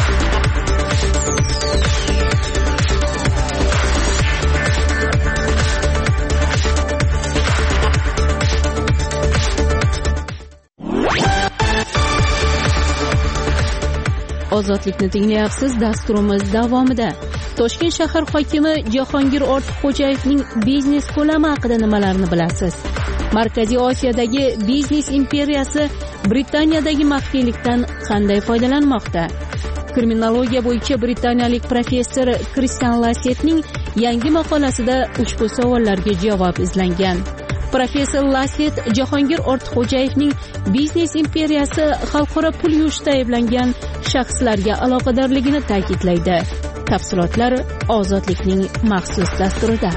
A: Ozodlikni tinglayapsiz. Dasturimiz davomida Toshkent shahar hokimi Jahongir Ortiqxo'jayevning biznes ko'lami haqida nimalarni bilasiz? Markaziy Osiyodagi biznes imperiyasi Britaniyadagi maxfiylikdan qanday foydalanmoqda? Kriminologiya bo'yicha britaniyalik professor Kristian Lassetning yangi maqolasida ushbu savollarga javob izlangan. Professor Lasset Jahongir Ortiqxo'jayevning biznes imperiyasi xalqaro pul yuvishda ayblangan shaxslarga aloqadorligini ta'kidlaydi. Tafsilotlar Ozodlikning maxsus dasturida.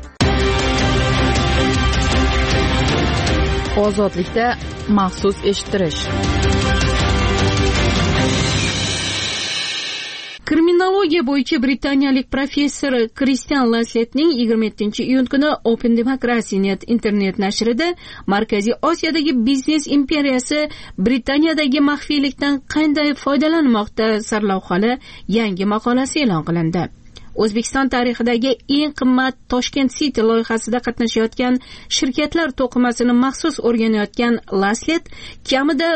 C: Ozodlikda maxsus eshittirish.
A: Kriminologiya bo'yicha britaniyalik professor Kristian Lassetning 27-iyun kuni Open Democracy.net internet nashrida Markaziy Osiyodagi biznes imperiyasi Britaniyadagi maxfiylikdan qanday foydalanmoqda sarlavhali yangi maqolasi e'lon qilindi. O'zbekiston tarixidagi eng qimmat Toshkent City loyihasida qatnashayotgan shirkatlar to'qimasini maxsus o'rganayotgan Lasset kamida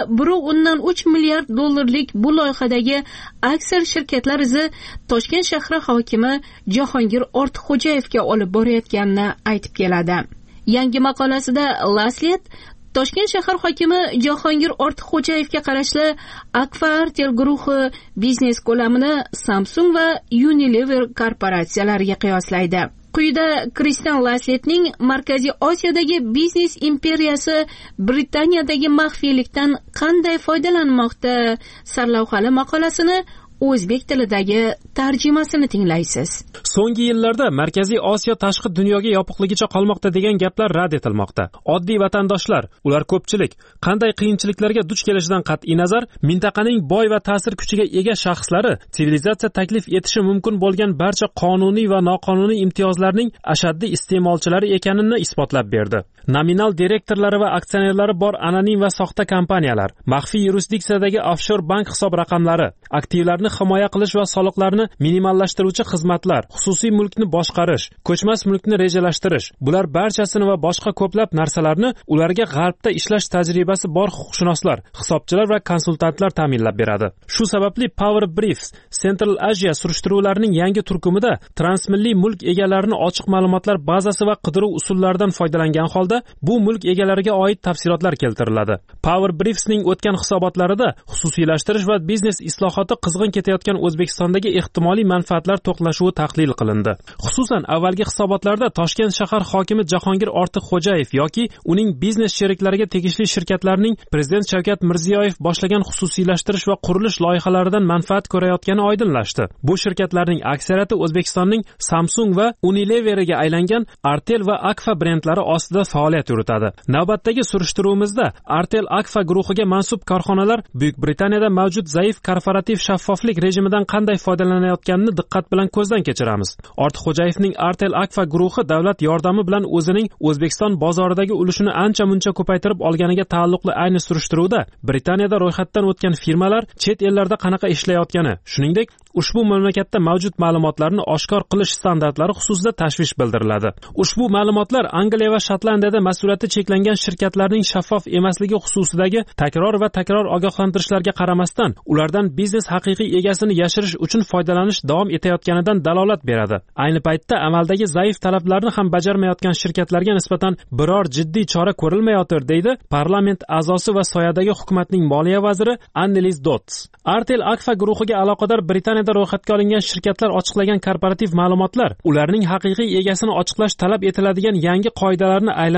A: 1.3 milliard dollarlik bu loyihadagi aksar shirkatlar izi Toshkent shahri hokimi Jahongir Ortiqxo'jayevga olib borayotganini aytib keladi. Yangi maqolasida Lasset Toshkent shahar hokimi Jahongir Ortiqxo'jayevga qarashli Akfa Artel guruhi biznes ko'lamini Samsung va Unilever korporatsiyalariga qiyoslaydi. Quyida Kristian Lassetning Markaziy Osiyodagi biznes imperiyasi Britaniyadagi maxfiylikdan qanday foydalanmoqda sarlavhali maqolasini o'zbek tilidagi tarjimasini tinglaysiz.
D: So'nggi yillarda Markaziy Osiyo tashqi dunyoga yopiqligicha qolmoqda degan gaplar rad etilmoqda. Oddiy vatandoshlar, ular ko'pchilik, qanday qiyinchiliklarga duch kelishidan qat'iy nazar, mintaqaning boy va ta'sir kuchiga ega shaxslari sivilizatsiya taklif etishi mumkin bo'lgan barcha qonuniy va noqonuniy imtiyozlarning ashaddiy iste'molchilari ekanini isbotlab berdi. Nominal direktorlari va aksionerlari bor anonim va soxta kompaniyalar, maxfiy yurisdiksiyadagi offshor bank hisob raqamlari, aktivlarni himoya qilish va soliqlarni minimallashtiruvchi xizmatlar, xususiy mulkni boshqarish, ko'chmas mulkni rejalashtirish, bular barchasini va boshqa ko'plab narsalarni ularga g'arbda ishlash tajribasi bor huquqshunoslar, hisobchilar va konsultantlar ta'minlab beradi. Shu sababli Power Briefs Central Asia surishtiruvlarining yangi turkumida transmilliy mulk egalarini ochiq ma'lumotlar bazasi va qidiruv usullaridan foydalangan holda bu mulk egalariga oid tafsilotlar keltiriladi. Power Briefsning o'tgan hisobotlarida xususiylashtirish va biznes islohoti qizg'in ketayotgan O'zbekistondagi ehtimoliy manfaatlar to'qnashuvi tahlil qilindi. Xususan, avvalgi hisobotlarda Toshkent shahar hokimi Jahongir Ortiqxo'jayev yoki uning biznes sheriklariga tegishli shirkatlarning Prezident Shavkat Mirziyoyev boshlagan xususiylashtirish va qurilish loyihalaridan manfaat ko'rayotgani oydinlashdi. Bu shirkatlarning aksariyati O'zbekistonning Samsung va Unileveriga aylangan Artel va Akfa brendlari ostida faoliyat yuritadi. Navbatdagi surishtiruvimizda Artel Akfa guruhiga mansub korxonalar Buyuk Britaniyada mavjud zaif korporativ shaffoflik rejimidan qanday foydalanayotganini diqqat bilan ko'zdan kechiramiz. Ortiqxo'jayevning Artel Akfa guruhi davlat yordami bilan o'zining O'zbekiston bozoridagi ulushini ancha-muncha ko'paytirib olganiga taalluqli ayni surishtiruvda Britaniyada ro'yxatdan o'tgan firmalar chet ellarda qanaqa ishlayotgani, shuningdek ushbu mamlakatda mavjud ma'lumotlarni oshkor qilish standartlari xususida tashvish bildiriladi. Ushbu ma'lumotlar Angliya va Shotlandiyada mas'uliyati cheklangan shirkatlarning shaffof emasligi xususidagi takror va takror ogohlantirishlarga qaramasdan ulardan biznes haqiqiy egasini yashirish uchun foydalanish davom etayotganidan dalolat beradi. Ayni paytda amaldagi zaif talablarni ham bajarmayotgan shirkatlarga nisbatan biror jiddiy chora ko'rilmayotir, deydi parlament a'zosi va soyadagi hukumatning moliya vaziri Anneliz Dodds. Artel Akfa guruhiga aloqador Britaniyada ro'yxatga olingan shirkatlar ochiqlagan korporativ ma'lumotlar ularning haqiqiy egasini ochiqlash talab etiladigan yangi qoidalarni aylanib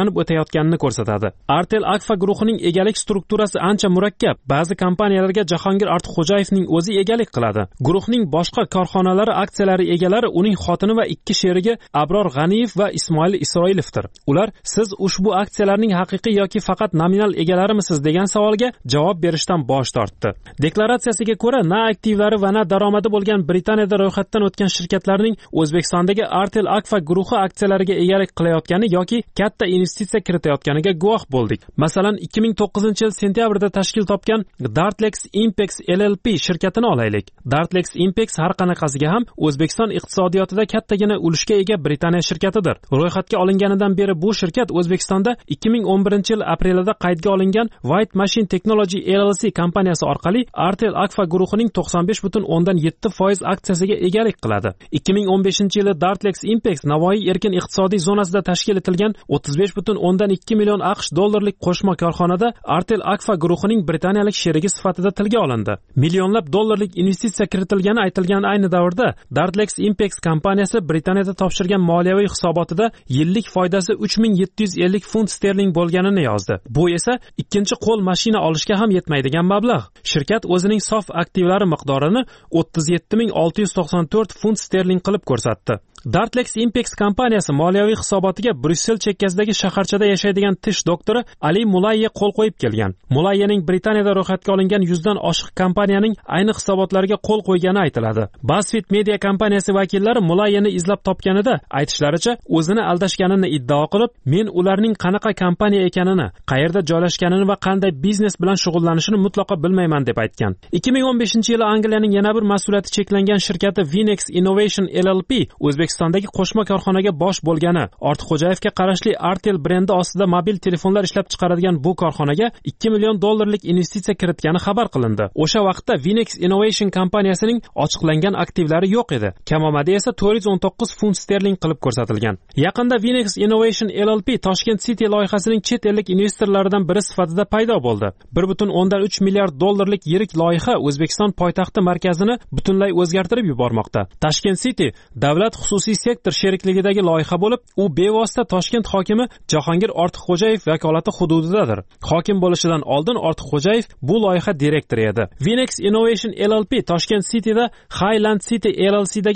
D: aylanib o'tayotganini ko'rsatadi. Artel Agfa guruhining egalik strukturasi ancha murakkab. Ba'zi kompaniyalarga Jahongir Ortiqxo'jayevning o'zi egalik qiladi. Guruhning boshqa korxonalari aksiyalari egalari uning xotini va 2 sherigi Abror G'aniyev va Ismoil Isroilovdir. Ular siz ushbu aksiyalarning haqiqiy yoki faqat nominal egalarimisiz degan savolga javob berishdan bosh tortdi. Deklaratsiyasiga ko'ra, na aktivlari va na daromadi bo'lgan Britaniyada ro'yxatdan o'tgan shirkatlarning O'zbekistondagi Artel Agfa guruhi aksiyalariga egalik qilayotgani yoki katta investitsiya kiritayotganiga guvoh bo'ldik. Masalan, 2009-yil sentyabrda tashkil topgan Dartlex Impex LLP shirkatini olaylik. Dartlex Impex har qanaqasiga ham O'zbekiston iqtisodiyotida kattagina ulushga ega Britaniya shirkatidir. Ro'yxatga olinganidan beri bu shirkat O'zbekistonda 2011-yil aprelida qaydga olingan White Machine Technology LLC kompaniyasi orqali Artel Agfa guruhining 95.7% aksiyasiga egalik qiladi. 2015-yili Dartlex Impex Navoiy erkin iqtisodiy zonasida tashkil etilgan 35.2 million AQSh dollarlik qo'shma korxonada Artel Agfa guruhining britaniyalik sherigi sifatida tilga olindi. Millionlab dollarlik investitsiya kiritilgani aytilgan ayni davrda Dartlex Impex kompaniyasi Britaniyada topshirgan moliyaviy hisobotida yillik foydasi 3750 funt sterling bo'lganini yozdi. Bu esa ikkinchi qo'l mashina olishga ham yetmaydigan mablag'. Shirkat o'zining sof aktivlari miqdorini 37694 funt sterling qilib ko'rsatdi. Dartlex Impex kompaniyasi moliyaviy hisobotiga Bryussel chekkasidagi shaharchada yashaydigan tish doktori Ali Mulayye qo'l qo'yib kelgan. Mulayyening Britaniyada ro'yxatga olingan 100 dan oshiq kompaniyaning ayni hisobotlariga qo'l qo'ygani aytiladi. BuzzFeed media kompaniyasi vakillari Mulayyeni izlab topganida aytishlaricha o'zini aldashganini iddao qilib, men ularning qanaqa kompaniya ekanini, qayerda joylashganini va qanday biznes bilan shug'ullanishini mutlaqo bilmayman deb aytgan. 2015-yili Angliyaning yana bir mas'uliyati cheklangan shirkati Vinex Innovation LLP O'zbekistondagi qo'shma korxonaga bosh bo'lgani, Ortiqxo'jayevga qarashli Artel brendi ostida mobil telefonlar ishlab chiqaradigan bu korxonaga 2 million dollarlik investitsiya kiritgani xabar qilindi. O'sha vaqtda Vinex Innovation kompaniyasining ochiqlangan aktivlari yo'q edi. Kamomadi esa 419 funt sterling qilib ko'rsatilgan. Yaqinda Vinex Innovation LLP Toshkent City loyihasining chet ellik investorlaridan biri sifatida paydo bo'ldi. 1.3 milliard dollarlik yirik loyiha O'zbekiston poytaxti markazini butunlay o'zgartirib yubormoqda. Toshkent City davlat xususiy sektor sherikligidagi loyiha bo'lib, u bevosita Toshkent hokimi Jahongir Ortiqxo'jayev vakolati hududidadir. Hokim bo'lishidan oldin Ortiqxo'jayev bu loyiha direktori edi. Vinex Innovation LLP Toshkent Cityda Highland City LLCdagi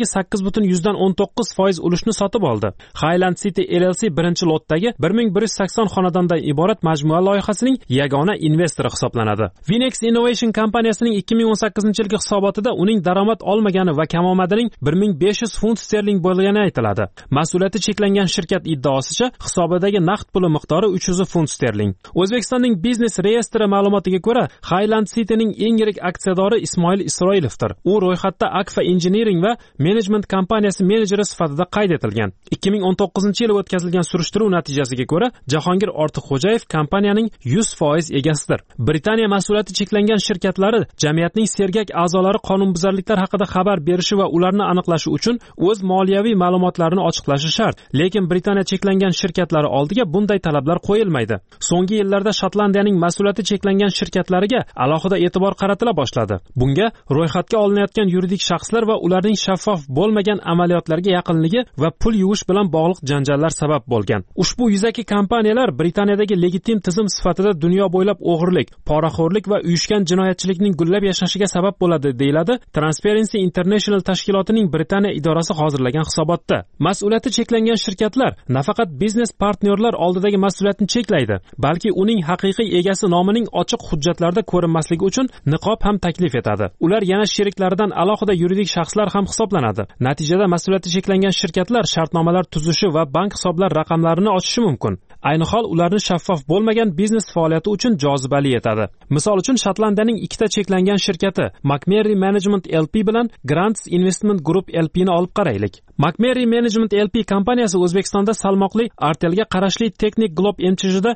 D: 8.19% ulushni sotib oldi. Highland City LLC birinchi lotdagi 1180 xonadondan iborat majmua loyihasining yagona investori hisoblanadi. Vinex Innovation kompaniyasining 2018-yilgi hisobotida uning daromad olmagani va kamomadining 1500 funt sterling bo'lgani aytiladi. Mas'uliyati cheklangan shirkat iddaosicha hisobidagi naqd puli miqdori 300 funt sterling. O'zbekistonning biznes reyestri ma'lumotiga ko'ra, Highland Cityning eng yirik aksiyadori Ismoil Isroilovdir. U ro'yxatda Agfa Engineering va Management kompaniyasi menejeri sifatida qayd etilgan. 2019-yili o'tkazilgan surishtiruv natijasiga ko'ra, Jahongir Ortiqxo'jayev kompaniyaning 100% egasidir. Britaniya mas'uliyati cheklangan shirkatlari jamiyatning sergak a'zolari qonunbuzarliklar haqida xabar berishi va ularni aniqlashi uchun o'z moliyaviy ma'lumotlarini ochiqlashi shart. Lekin Britaniya cheklangan shirkatlari oldiga bunday talablar qo'yilmaydi. So'nggi yillarda Shotlandiyaning mas'uliyati cheklangan shirkatlariga alohida e'tibor qaratila boshladi. Bunga ro'yxatga olinayotgan yuridik shaxslar va ularning shaffof bo'lmagan amaliyotlarga yaqinligi va pul yuvish bilan bog'liq janjallar sabab bo'lgan. Ushbu yuzaki kompaniyalar Britaniyadagi legitim tizim sifatida dunyo bo'ylab o'g'irlik, poraxo'rlik va uyushgan jinoyatchilikning gullab yashashiga sabab bo'ladi, deyiladi Transparency International tashkilotining Britaniya idorasi hozirlagan hisobotda. Mas'uliyati cheklangan shirkatlar nafaqat biznes partnyorlar oldidagi mas'uliyatni cheklaydi, balki uning haqiqiy egasi nomining ochiq hujjatlarda ko'rinmasligi uchun niqob ham taklif etadi. Ular yana sheriklaridan alohida yuridik shaxslar ham hisoblanadi. Natijada mas'uliyati cheklangan shirkatlar shartnomalar tuzishi va bank hisoblar raqamlarini ochishi mumkin. Ayni hol ularni shaffof bo'lmagan biznes faoliyati uchun jozibali etadi. Misol uchun Shotlandiyaning ikkita cheklangan shirkati McMurray Management LP bilan Grants Investment Group LP ni olib qaraylik. McMurray Management LP kompaniyasi O'zbekistonda salmoqli Artelga qarashli Technic Globe MCH'da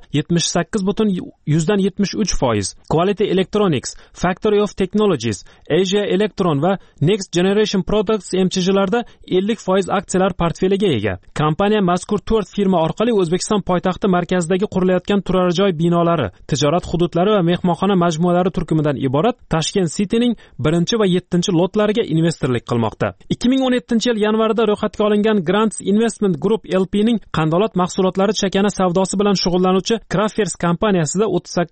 D: 78.73%, Quality Electronics, Factory of Technologies, Asia Electron va Next Generation Products MCH'larda 50% aksiyalar portfeliga ega. Kompaniya mazkur 4 firma orqali O'zbekiston poytaxti poytaxti markazidagi qurilayotgan turar joy binolari, tijorat hududlari va mehmonxona majmualari turkumidan iborat Tashkent City'ning 1 va 7 lotlariga investorlik qilmoqda. 2017-yil yanvarida ro'yxatga olingan Grants Investment Group LP'ning qandolat mahsulotlari chakana savdosi bilan shug'ullanuvchi Crafers kompaniyasida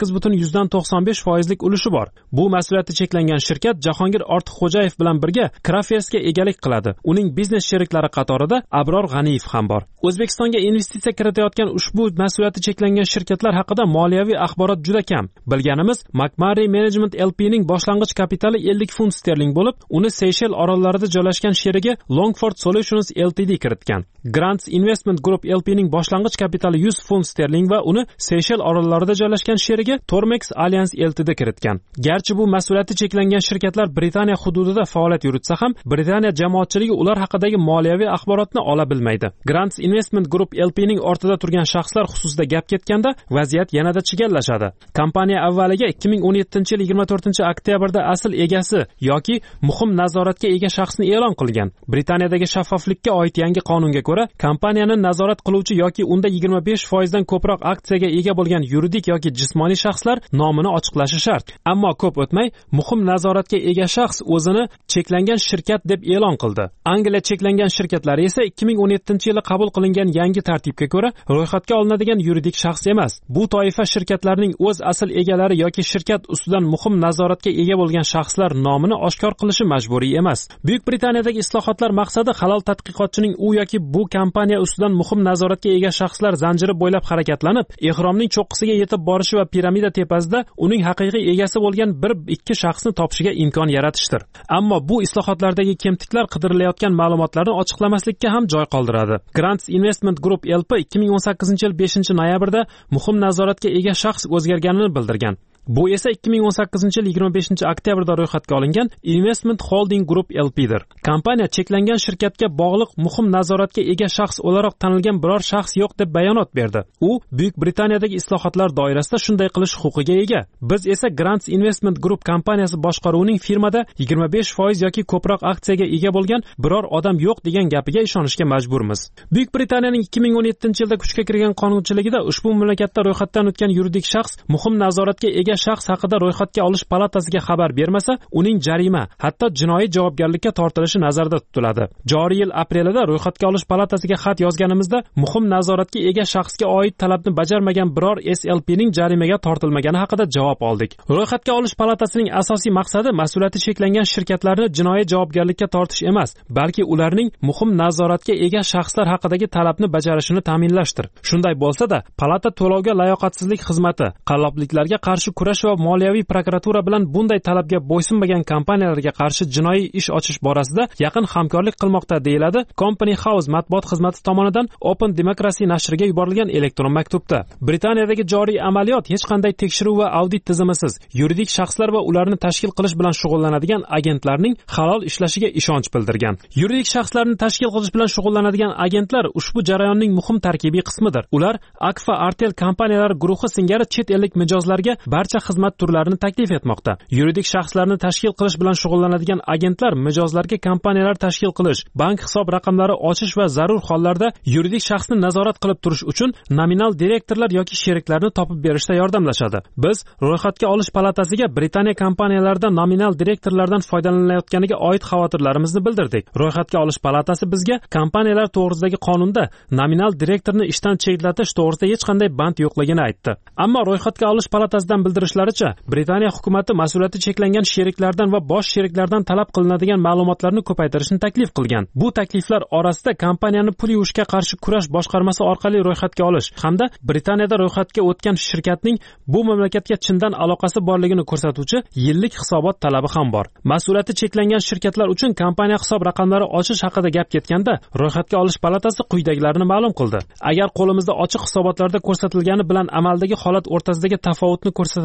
D: 38,95% ulushi bor. Bu mas'uliyati cheklangan shirkat Jahongir Ortiqxo'jayev bilan birga Crafersga egalik qiladi. Uning biznes sheriklari qatorida Abror G'aniyev ham bor. O'zbekistonga investitsiya kiritayotgan ushbu mas'uliyati cheklangan shirkatlar haqida moliyaviy axborot juda kam. Bilganimiz, McMurray Management LP'ning boshlang'ich kapitali 50 funt sterling bo'lib, uni Seychelles orollarida joylashgan sherigi Longford Solutions Ltd kiritgan. Grants Investment Group LP'ning boshlang'ich kapitali 100 funt sterling va uni Seychelles orollarida joylashgan sherigi Tormex Alliance Ltd kiritgan. Garchi bu mas'uliyati cheklangan shirkatlar Britaniya hududida faoliyat yuritsa ham, Britaniya jamoatchiligi ular haqidagi moliyaviy axborotni ola bilmaydi. Grants Investment Group LP'ning ortida turgan shaxslar xususida gap ketganda, vaziyat yanada chigallashadi. Kompaniya avvaliga 2017-yil 24-oktyabrda asl egasi yoki muhim nazoratga ega shaxsni e'lon qilgan. Britaniyadagi shaffoflikka oid yangi qonunga ko'ra, kompaniyani nazorat qiluvchi yoki unda 25% dan ko'proq aksiyaga ega bo'lgan yuridik yoki jismoniy shaxslar nomini ochiqlashi shart. Ammo ko'p o'tmay, muhim nazoratga ega shaxs o'zini cheklangan shirkat deb e'lon qildi. Angliya cheklangan shirkatlari esa 2017-yili qabul qilingan yangi tartibga ko'ra ro'yxatga olinadigan yuridik shaxs emas. Bu toifa shirkatlarning o'z asl egalari yoki shirkat ustidan muhim nazoratga ega bo'lgan shaxslar nomini oshkor qilishi majburiy emas. Buyuk Britaniyadagi islohotlar maqsadi halol tadqiqotchining u yoki bu kompaniya ustidan muhim nazoratga ega shaxslar zanjiri bo'ylab harakatlanib, ehromning cho'qqisiga yetib borishi va piramida tepasida uning haqiqiy egasi bo'lgan 1-2 shaxsni topishiga imkon yaratishdir. Ammo bu islohotlardagi kemtiklar qidirilayotgan ma'lumotlarni ochiqlamaslikka ham joy qoldiradi. Grants Investment Group LP 2018-yil 5-noyabrda muhim nazoratga ega shaxs o'zgarganini bildirgan. Bu esa 2018-yil 25-oktyabrda ro'yxatga olingan Investment Holding Group LP'dir. Kompaniya cheklangan shirkatga bog'liq muhim nazoratga ega shaxs o'laroq tanilgan biror shaxs yo'q deb bayonot berdi. U Buyuk Britaniyadagi islohotlar doirasida shunday qilish huquqiga ega. Biz esa Grants Investment Group kompaniyasi boshqaruvining firmada 25% yoki ko'proq aksiyaga ega bo'lgan biror odam yo'q degan gapiga ishonishga majburmiz. Buyuk Britaniyaning 2017-yilda kuchga kirgan qonunchiligida ushbu mamlakatda ro'yxatdan o'tgan yuridik shaxs muhim nazoratga ega shaxs haqida ro'yxatga olish palatasiga xabar bermasa, uning jarima, hatto jinoiy javobgarlikka tortilishi nazarda tutiladi. Joriy yil aprelida ro'yxatga olish palatasiga xat yozganimizda, muhim nazoratga ega shaxsga oid talabni bajarmagan biror SLP'ning jarimaga tortilmagani haqida javob oldik. Ro'yxatga olish palatasining asosiy maqsadi mas'uliyati cheklangan shirkatlarni jinoiy javobgarlikka tortish emas, balki ularning muhim nazoratga ega shaxslar haqidagi talabni bajarishini ta'minlashdir. Shunday bo'lsa-da, palata to'lovga layoqatsizlik xizmati, qallobliklarga qarshi kurash va moliyaviy prokuratura bilan bunday talabga bo'ysunmagan kompaniyalarga qarshi jinoiy ish ochish borasida yaqin hamkorlik qilmoqda, deyiladi Company House matbuot xizmati tomonidan Open Democracy nashriga yuborilgan elektron maktubda. Britaniyadagi joriy amaliyot hech qanday tekshiruv va audit tizimisiz, yuridik shaxslar va ularni tashkil qilish bilan shug'ullanadigan agentlarning halol ishlashiga ishonch bildirgan. Yuridik shaxslarni tashkil qilish bilan shug'ullanadigan agentlar ushbu jarayonning muhim tarkibiy qismidir. Ular Akfa Artel kompaniyalari guruhi singari chet ellik mijozlarga barcha xizmat turlarini taklif etmoqda. Yuridik shaxslarni tashkil qilish bilan shug'ullanadigan agentlar mijozlarga kompaniyalar tashkil qilish, bank hisob raqamlari ochish va zarur hollarda yuridik shaxsni nazorat qilib turish uchun nominal direktorlar yoki sheriklarni topib berishda yordamlashadi. Biz ro'yxatga olish palatasiga Britaniya kompaniyalarida nominal direktorlardan foydalanilayotganiga oid xavotirlarimizni bildirdik. Ro'yxatga olish palatasi bizga kompaniyalar to'g'risidagi qonunda nominal direktorni ishdan chetlatish to'g'risida hech qanday band yo'qligini aytdi. Ammo ro'yxatga olish palatasidan bildirishlaricha, Britaniya hukumatı mas'uliyati cheklangan sheriklardan va bosh sheriklardan talab qilinadigan ma'lumotlarni ko'paytirishni taklif qilgan. Bu takliflar orasida kompaniyani pul yuvishga qarshi kurash boshqarmasi orqali ro'yxatga olish hamda Britaniyada ro'yxatga o'tgan shirkatning bu mamlakatga chindan aloqasi borligini ko'rsatuvchi yillik hisobot talabi ham bor. Mas'uliyati cheklangan shirkatlar uchun kompaniya hisob raqamlari ochish haqida gap ketganda, ro'yxatga olish palatasi quyidagilarni ma'lum qildi. Agar qo'limizda ochiq hisobotlarda ko'rsatilgani bilan amaldagi holat o'rtasidagi tafovutni ko'rsatadigan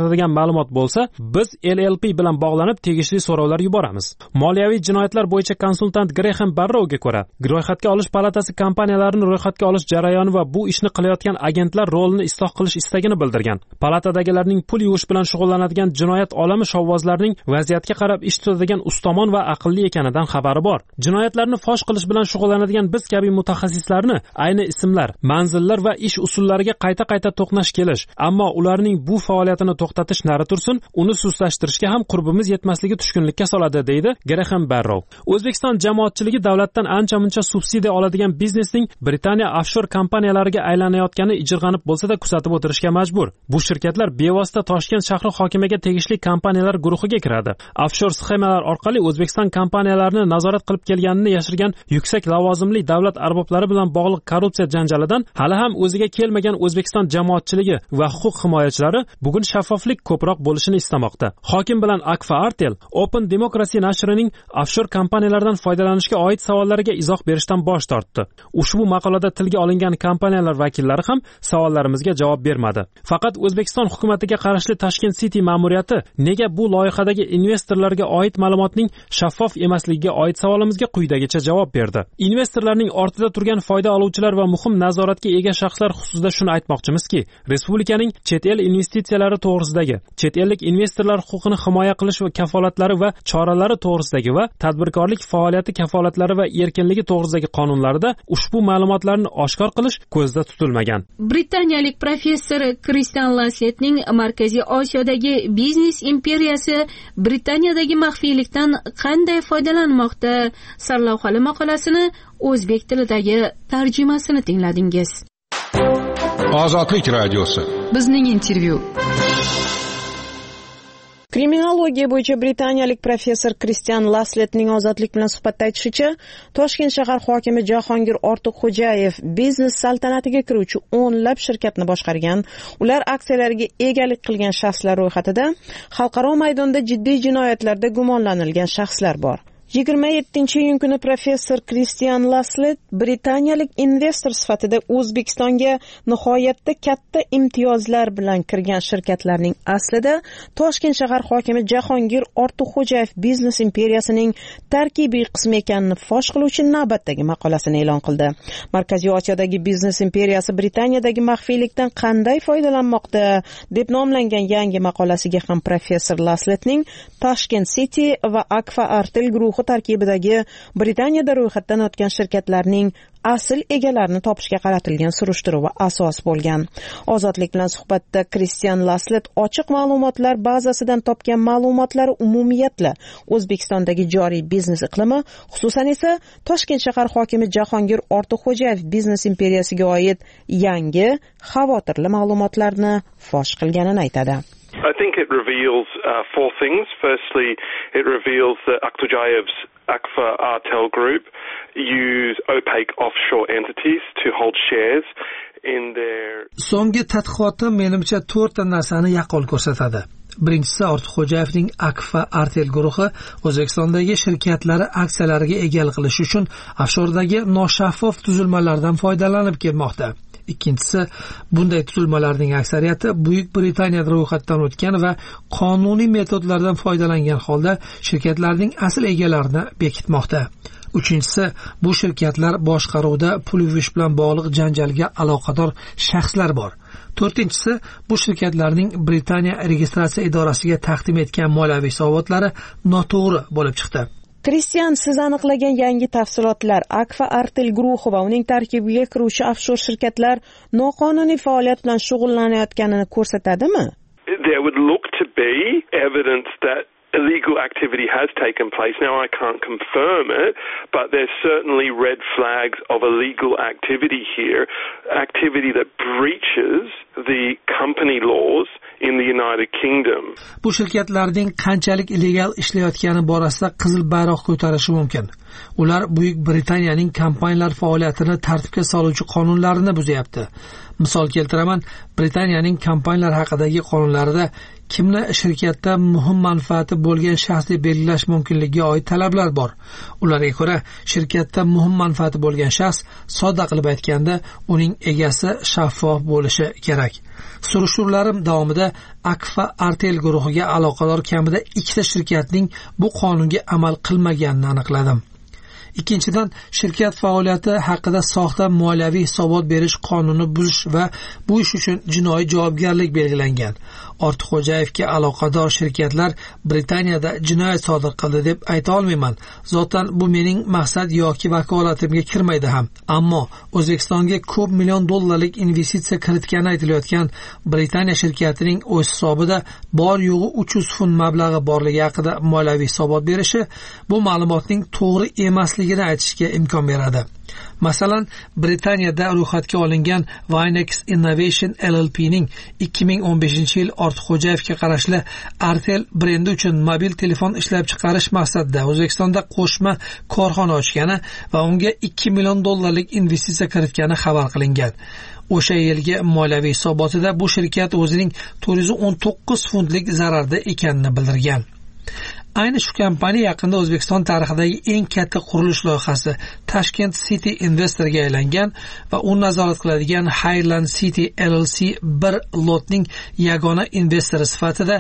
D: ko'rsatadigan ma'lumot bo'lsa, biz LLP bilan bog'lanib tegishli so'rovlar yuboramiz. Moliyaviy jinoyatlar bo'yicha konsultant Graham Barrowga ko'ra, ro'yxatga olish palatasi kompaniyalarni ro'yxatga olish jarayoni va bu ishni qilayotgan agentlar rolini isloh qilish istagini bildirgan. Palatadagilarning pul yuvish bilan shug'ullanadigan jinoyat olami shovvozlarning vaziyatga qarab ish tutadigan ustomon va aqlli ekanidan xabari bor. Jinoyatlarni fosh qilish bilan shug'ullanadigan biz kabi mutaxassislarni ayni ismlar, manzillar va ish usullariga qayta to'qnash kelish, ammo ularning bu faoliyatini to'xtatish nari tursin, uni suslashtirishga ham qurbimiz yetmasligi tushkunlikka soladi, deydi Graham Barrow. O'zbekiston jamoatchiligi davlatdan ancha-muncha subsidiya oladigan biznesning Britaniya offshor kompaniyalariga aylanayotgani ijirg'anib bo'lsa-da kuzatib o'tirishga majbur. Bu shirkatlar bevosita Toshkent shahri hokimiga tegishli kompaniyalar guruhiga kiradi. Offshor sxemalar orqali O'zbekiston kompaniyalarini nazorat qilib kelganini yashirgan yuksak lavozimli davlat arboblari bilan bog'liq korrupsiya janjalidan hali ham o'ziga kelmagan O'zbekiston jamoatchiligi va huquq himoyachilari bugun shaffoflik ko'proq bo'lishini istamoqda. Hokim bilan Akfa Artel Open Democracy nashrining offshor kompaniyalardan foydalanishga oid savollariga izoh berishdan bosh tortdi. Ushbu maqolada tilga olingan kompaniyalar vakillari ham savollarimizga javob bermadi. Faqat O'zbekiston hukumatiga qarashli Tashkent City ma'muriyati nega bu loyihadagi investorlarga oid ma'lumotning shaffof emasligiga oid savolimizga quyidagicha javob berdi. Investorlarning ortida turgan foyda oluvchilar va muhim nazoratga ega shaxslar xususida shuni aytmoqchimizki, respublikaning chet el investitsiyalari to'g'risidagi, chet ellik investorlar huquqini himoya qilish va kafolatlari va choralari to'g'risidagi va tadbirkorlik faoliyati kafolatlari va erkinligi to'g'risidagi qonunlarida ushbu ma'lumotlarni oshkor qilish ko'zda tutilmagan.
A: Britaniyalik professor Kristian Lasletning Markaziy Osiyodagi biznes imperiyasi Britaniyadagi maxfiylikdan qanday foydalanmoqda sarlavhali maqolasini o'zbek tilidagi tarjimasini tingladingiz.
L: Ozodlik radiosi.
C: Bizning intervyu. Kriminologiya bo'yicha britaniyalik professor Kristian Lasletning Ozodlik bilan suhbatda aytishicha, Toshkent shahar hokimi Jahongir Ortiqxo'jayev biznes saltanatiga kiruvchi o'nlab shirkatni boshqargan, ular aksiyalariga egalik qilgan shaxslar ro'yxatida xalqaro maydonda jiddiy jinoyatlarda gumonlanilgan shaxslar bor. 27-iyun kuni professor Kristian Laslet britaniyalik investor sifatida O'zbekistonga nihoyatda katta imtiyozlar bilan kirgan shirkatlarning aslida Toshkent shahar hokimi Jahongir Ortiqxo'jayev biznes imperiyasining tarkibiy qismi ekanini fosh qiluvchi navbatdagi maqolasini e'lon qildi. Markaziy Osiyodagi biznes imperiyasi Britaniyadagi maxfiylikdan qanday foydalanmoqda deb nomlangan yangi maqolasiga ham professor Lasletning Tashkent City va Akfa Artel guruhi tarkibidagi Britaniyada ro'yxatdan o'tgan shirkatlarning asl egalarini topishga qaratilgan surishtiruvi asos bo'lgan. Ozodlik bilan suhbatda Kristian Laslet ochiq ma'lumotlar bazasidan topgan ma'lumotlari umumiyatla O'zbekistondagi joriy biznes iqlimi, xususan esa Toshkent shahar hokimi Jahongir Ortiqxo'jayev biznes imperiyasiga oid yangi xavotirli ma'lumotlarni fosh qilganini aytadi.
K: I think it reveals four things. Firstly, it reveals that Ortiqxo'jayev's Akfa Artel Group use opaque offshore entities to hold shares in their...
B: So'nggi tadqiqotim menimcha 4 ta narsani yaqqol ko'rsatadi. Birinchisi, Ortiqxo'jayevning Akfa Artel guruhi O'zbekistondagi shirkatlari aksiyalariga egalik qilish uchun offshordagi noshaffof tuzilmalardan foydalanib kelmoqda. Ikkinchisi, bunday tuzilmalarning aksariyati Buyuk Britaniyada ro'yxatdan o'tgan va qonuniy metodlardan foydalangan holda shirkatlarning asl egalarini bekitmoqda. Uchinchisi, bu shirkatlar boshqaruvida pul yuvish bilan bog'liq janjalga aloqador shaxslar bor. To'rtinchisi, bu shirkatlarning Britaniya registratsiya idorasiga taqdim etgan moliyaviy hisobotlari noto'g'ri bo'lib chiqdi.
C: Kristian, siz aniqlagan yangi tafsilotlar Akfa Artel guruhi va uning tarkibiga kiruvchi offshore shirkatlar noqonuniy faoliyat bilan shug'ullanayotganini ko'rsatadimi?
K: There would look to be evidence that illegal activity has taken place. Now, I can't confirm it, but there's certainly red flags of illegal activity here, activity that breaches the company laws in the United Kingdom.
B: Bu shirkatlarning qanchalik illegal ishlayotgani borasida qizil bayroq ko'tarishi mumkin. Ular Buyuk Britaniyaning kompaniyalar faoliyatini tartibga soluvchi qonunlarini buzyapti. Misol keltiraman, Britaniyaning kompaniyalar haqidagi qonunlarida kimni shirkatda muhim manfaati bo'lgan shaxs deb belgilash mumkinligiga oid talablar bor. Ularga ko'ra, shirkatda muhim manfaati bo'lgan shaxs, sodda qilib aytganda, uning egasi shaffof bo'lishi kerak. Surishtiruvlarim davomida Akfa Artel guruhiga aloqador kamida 2 ta shirkatning bu qonunga amal qilmaganini aniqladim. Ikkinchidan, shirkat faoliyati haqida soxta moliyaviy hisobot berish qonunini buzish va bu ish uchun jinoiy javobgarlik belgilangan. Ortiqxo'jayevga aloqador shirkatlar Britaniyada jinoyat sodir qildi deb ayta olmayman. Zotan bu mening maqsad yoki vakolatimga kirmaydi ham. Ammo O'zbekistonga ko'p million dollarlik investitsiya kiritgani aytilayotgan Britaniya shirkatining o'z hisobida bor yo'g'i 300 funt mablag'i borligi haqida moliyaviy hisobot berishi bu ma'lumotning to'g'ri emasligini aytishga imkon beradi. Masalan, Britaniyada ro'yxatga olingan Vinex Innovation LLP'ning 2015-yil Ortiqxo'jayevga qarashli Artel brendi uchun mobil telefon ishlab chiqarish maqsadida O'zbekistonda qo'shma korxona ochgani va unga 2 million dollarlik investitsiya kiritgani xabar qilingan. O'sha yilgi moliyaviy hisobotida bu shirkat o'zining 419 funtlik zararda ekanini bildirgan. Ayni shu kompaniya yaqinda O'zbekiston tarixidagi eng katta qurilish loyihasi Tashkent City Investorga aylangan va uni nazorat qiladigan Highland City LLC bir lotning yagona investori sifatida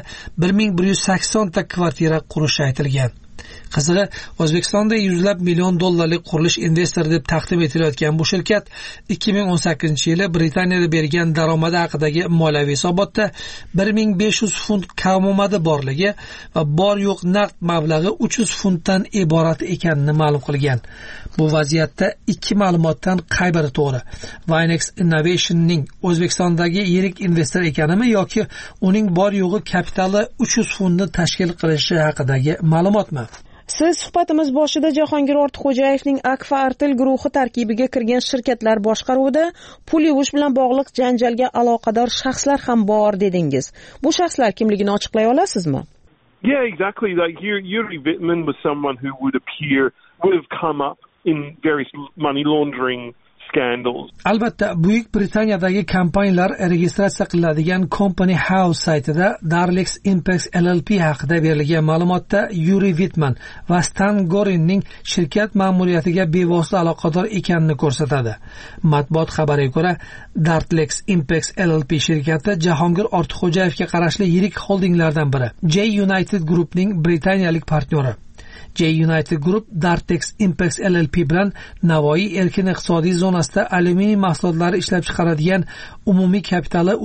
B: 1180 ta kvartira qurishi aytilgan. Qizig'i, O'zbekistonda yuzlab million dollarlik qurilish investori deb taqdim etilayotgan bu shirkat 2018-yili Britaniyada bergan daromadi haqidagi moliyaviy hisobotda 1500 funt kamomadi borligi va bor yo'q naqd mablag'i 300 funtdan iborat ekanini ma'lum qilgan. Bu vaziyatda ikki ma'lumotdan qay biri to'g'ri? Vinex Innovation'ning O'zbekistondagi yirik investor ekanimi yoki uning bor yo'g'i kapitali 300 funtni tashkil qilishi haqidagi ma'lumotmi?
M: Siz suhbatimiz boshida Jahongir Ortiqxo'jayevning Akfa Artel guruhi tarkibiga kirgan shirkatlar boshqaruvida pul yuvish bilan bog'liq janjalga aloqador shaxslar ham bor dedingiz. Bu shaxslar kimligini ochiqlay olasizmi?
K: Yeah, exactly. Like Yuri Wittman was someone who would have come up in various money laundering scandals.
B: Albatta, Buyuk Britaniyadagi kompaniyalar registratsiya qilinadigan Company House saytida Darlex Impex LLP haqida berilgan ma'lumotda Yuri Wittman va Stan Gorinning shirkat ma'muriyatiga bevosita aloqador ekanini ko'rsatadi. Matbuot xabariga ko'ra, Darlex Impex LLP shirkati Jahongir Ortiqxo'jayevga qarashli yirik holdinglardan biri. J United Groupning britaniyalik partneri. J United Group Dartex Impex LLP bilan Navoiy erkin iqtisodiy zonasida alyuminiy mahsulotlari ishlab chiqaradigan umumiy kapitali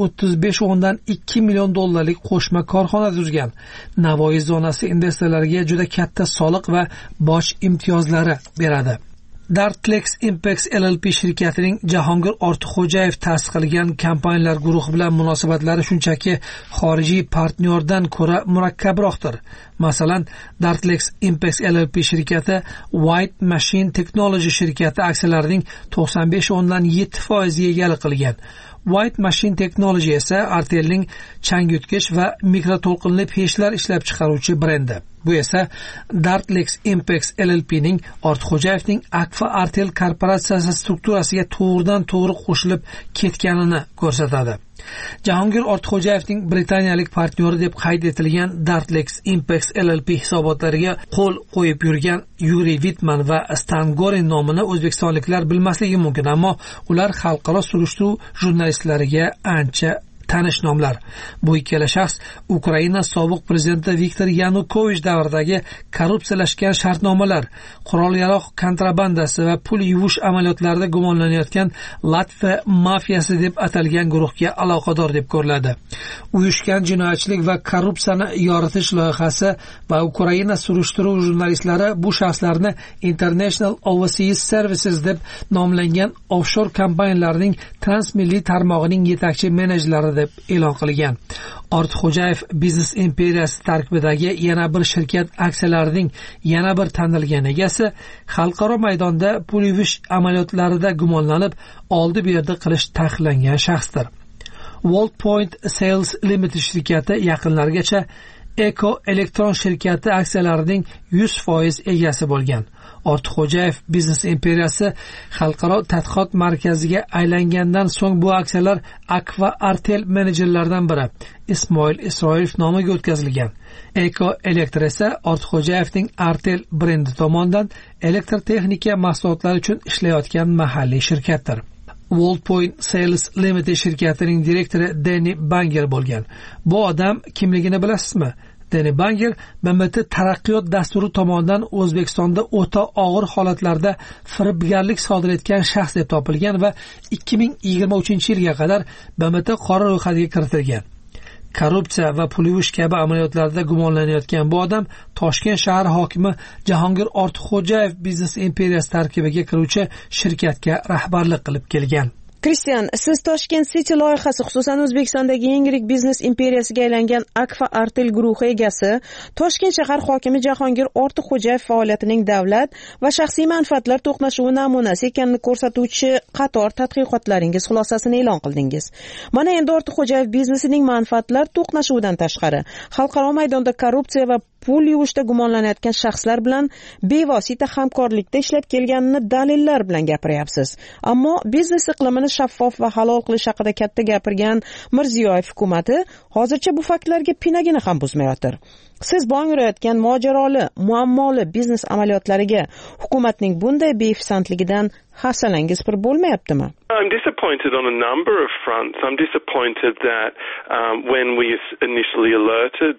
B: 35.2 million dollarlik qo'shma korxona tuzgan. Navoiy zonasi investorlarga juda katta soliq va boj imtiyozlari beradi. Dartex Impex LLP shirkatining Jahongir Ortiqxo'jayev ta'sis qilgan kompaniyalar guruhi bilan munosabatlari shunchaki xorijiy partnyordan ko'ra murakkabroqdir. Masalan, Dartex Impex LLP shirkati White Machine Technology shirkati aksiyalarining 95.7% egalik qilgan. White Machine Technology esa Artelning changyutgich va mikroto'lqinli pechlar ishlab chiqaruvchi brendi. Bu esa Dartex Impex LLP'ning Ortiqxo'jayevning Akfa Artel korporatsiyasi strukturasiga to'g'ridan-to'g'ri qo'shilib ketganini ko'rsatadi. Jahongir Ortiqxo'jayevning britaniyalik partneri deb qayd etilgan Dartex Impex LLP hisobotlariga qo'l qo'yib yurgan Yuri Wittman va Stan Gorin nomini o'zbekistonliklar bilmasligi mumkin, ammo ular xalqaro surishtiruv jurnalistlariga ancha tanish nomlar. Bu ikkala shaxs Ukraina sobiq prezidenti Viktor Yanukovich davridagi korrupsiyalashgan shartnomalar, qurol-yarog' kontrabandasi va pul yuvish amaliyotlarida gumonlanayotgan Latviya mafiyasi deb atalgan guruhga aloqador deb ko'riladi. Uyushgan jinoyatchilik va korrupsiyani yoritish loyihasi va Ukraina surishtiruv jurnalistlari bu shaxslarni International Overseas Services deb nomlangan offshore kompaniyalarning transmilliy tarmog'ining yetakchi menejerlari deb e'lon qilgan. Ortiqxo'jayev biznes imperiyasi tarkibidagi yana bir shirkat aksiyalarining yana bir tanilgan egasi xalqaro maydonda pul yuvish amaliyotlarida gumonlanib, oldi-berdi qilish taqiqlangan shaxsdir. World Point Sales Limited shirkati yaqinlargacha Eko elektron shirkati aksiyalarining 100% egasi bo'lgan. Ortiqxo'jayev biznes imperiyasi xalqaro tadqiqot markaziga aylangandan so'ng bu aksiyalar Akfa Artel menejerlaridan biri Ismoil Isroilov nomiga o'tkazilgan. Eko Elektr esa Ortiqxo'jayevning Artel brendi tomonidan elektr texnika mahsulotlari uchun ishlayotgan mahalliy shirkatdir. Worldpoint Sales Limited shirkatining direktori Danny Banger bo'lgan. Bu odam kimligini bilasizmi? Danny Banger BMT taraqqiyot dasturi tomonidan O'zbekistonda o'ta og'ir holatlarda firibgarlik sodir etgan shaxs deb topilgan va 2023-yilga qadar BMT qora ro'yxatiga kiritilgan. Korrupsiya va pul yuvish kabi amaliyotlarda gumonlanayotgan bu odam Toshkent shahar hokimi Jahongir Ortiqxo'jayev biznes imperiyasi tarkibiga kiruvchi shirkatga rahbarlik qilib kelgan.
M: Kristian, siz Toshkent City loyihasi, xususan O'zbekistondagi eng yirik biznes imperiyasiga aylangan Akfa Artel guruhi egasi, Toshkent shahar hokimi Jahongir Ortiqxo'jayev faoliyatining davlat va shaxsiy manfaatlar to'qnashuvi namunasi ekanini ko'rsatuvchi qator tadqiqotlaringiz xulosasini e'lon qildingiz. Mana endi Ortiqxo'jayev biznesining manfaatlar to'qnashuvidan tashqari, xalqaro maydonda korrupsiya va pul yuvishda gumonlanayotgan shaxslar bilan bevosita hamkorlikda ishlab kelganini dalillar bilan gapiryapsiz. Ammo biznes iqlimini shaffof va halol qilish haqida katta gapirgan Mirziyoyev hukumatı hozircha bu faktlarga pinagini ham buzmayotir. Siz bong urayotgan mojaroli, muammoli biznes amaliyotlariga hukumatning bunday beifsandligidan hafsalangiz bir bo'lmayaptimi?
K: I'm disappointed on a number of fronts. I'm disappointed that when we initially alerted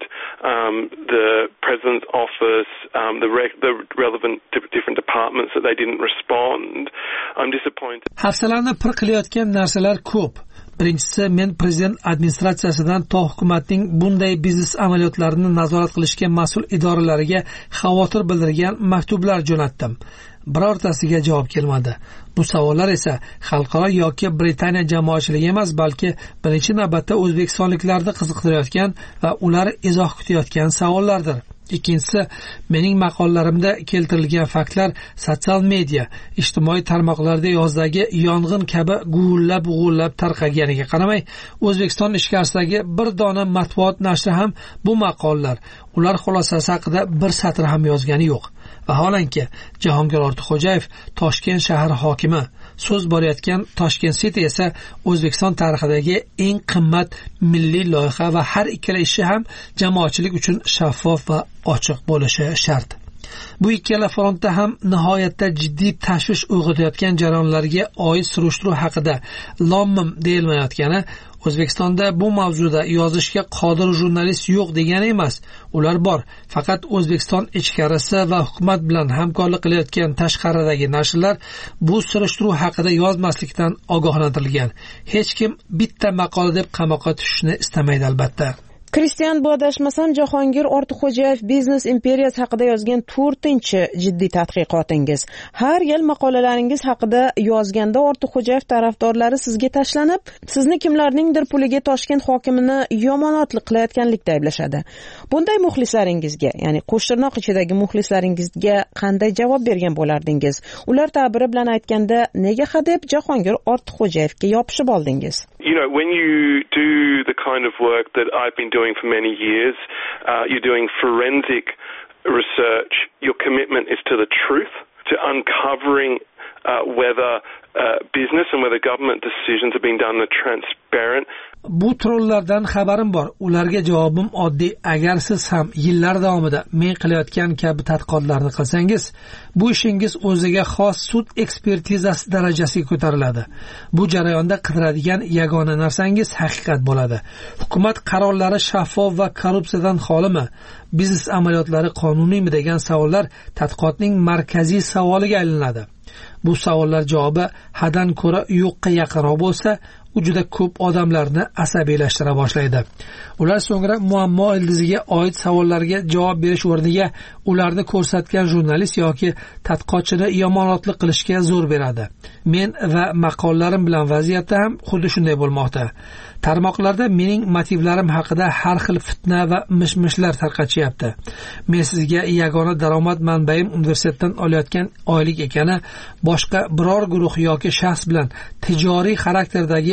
K: the President's office, the relevant different departments, that they didn't respond. I'm disappointed.
B: Hafsalanib pir qilayotgan narsalar ko'p. Birinchisi, men prezident administratsiyasidan to hukumatning bunday biznes amaliyotlarini nazorat qilishga mas'ul idoralariga xavotir bildirgan maktublar jo'natdim. Birortasiga javob kelmadi. Bu savollar esa xalqaro yoki Britaniya jamoatchiligi emas, balki birinchi navbatda o'zbekistonliklarni qiziqtirayotgan va ular izoh kutayotgan savollardir. Ikkinchisi, mening maqolalarimda keltirilgan faktlar sotsial media, ijtimoiy tarmoqlarda yozdagi yong'in kabi guvullab tarqaganiga qaramay, O'zbekiston ichkarisidagi bir dona matbuot nashri ham bu maqolalar, ular xulosasi haqida bir satr ham yozgani yo'q. Vaholanki, Jahongir Ortiqxo'jayev Toshkent shahar hokimi, so'z borayotgan Toshkent City esa O'zbekiston tarixidagi eng qimmat milliy loyiha va har ikkala ishi ham jamoatchilik uchun shaffof va ochiq bo'lishi shart. Bu ikkala frontda ham nihoyatda jiddiy tashvish uyg'otayotgan jarayonlarga oid surishtiruv haqida lom-mim deyilmayotgani O'zbekistonda bu mavzuda yozishga qodir jurnalist yo'q degani emas. Ular bor. Faqat O'zbekiston ichkarisi va hukumat bilan hamkorlik qilayotgan tashqaridagi nashrlar bu surishtiruv haqida yozmaslikdan ogohlantirilgan. Hech kim bitta maqola deb qamoqqa tushishni istamaydi albatta.
M: Kristian, bu adashmasam Jahongir Ortiqxo'jayev biznes imperiyasi haqida yozgan 4-chi jiddiy tadqiqotingiz. Har yil maqolalaringiz haqida yozganda Ortiqxo'jayev tarafdorlari sizga tashlanib, sizni kimlarningdir puliga Toshkent hokimini yomonotlik qilayotganlikda ayblashadi. Bunday muxlislaringizga, ya'ni qo'shtirnoq ichidagi muxlislaringizga qanday javob bergan bo'lardingiz? Ular ta'biri bilan aytganda, nega hadeb Jahongir Ortiqxo'jayevga yopishib oldingiz?
K: You know, when you do the kind of work that I've been doing for many years, you're doing forensic research. Your commitment is to the truth, to uncovering whether business and whether government decisions have been done in a transparent.
B: Bu trollardan xabarim bor. Ularga javobim oddiy. Agar siz ham yillar davomida men qilayotgan kabi tadqiqotlarni qilsangiz, bu ishingiz o'ziga xos sud ekspertizasi darajasiga ko'tariladi. Bu jarayonda qidiradigan yagona narsangiz haqiqat bo'ladi. Hukumat qarorlari shaffof va korrupsiyadan xolimi? Biznes amaliyotlari qonuniymi degan savollar tadqiqotning markaziy savoliga aylanadi. Bu savollar javobi haddan ko'ra yo'qqa yaqinroq bo'lsa, u juda ko'p odamlarni asabiylashtira boshlaydi. Ular so'ngra muammo ildiziga oid savollarga javob berish o'rniga ularni ko'rsatgan jurnalist yoki tadqiqotchini yomonotlik qilishga zo'r beradi. Men va maqolalarim bilan vaziyatda ham xuddi shunday bo'lmoqda. Tarmoqlarda mening motivlarim haqida har xil fitna va mishmishlar tarqatyapti. Men sizga yagona daromad manbaim universitetdan olayotgan oylik ekani, boshqa biror guruh yoki shaxs bilan tijoriy xarakterdagi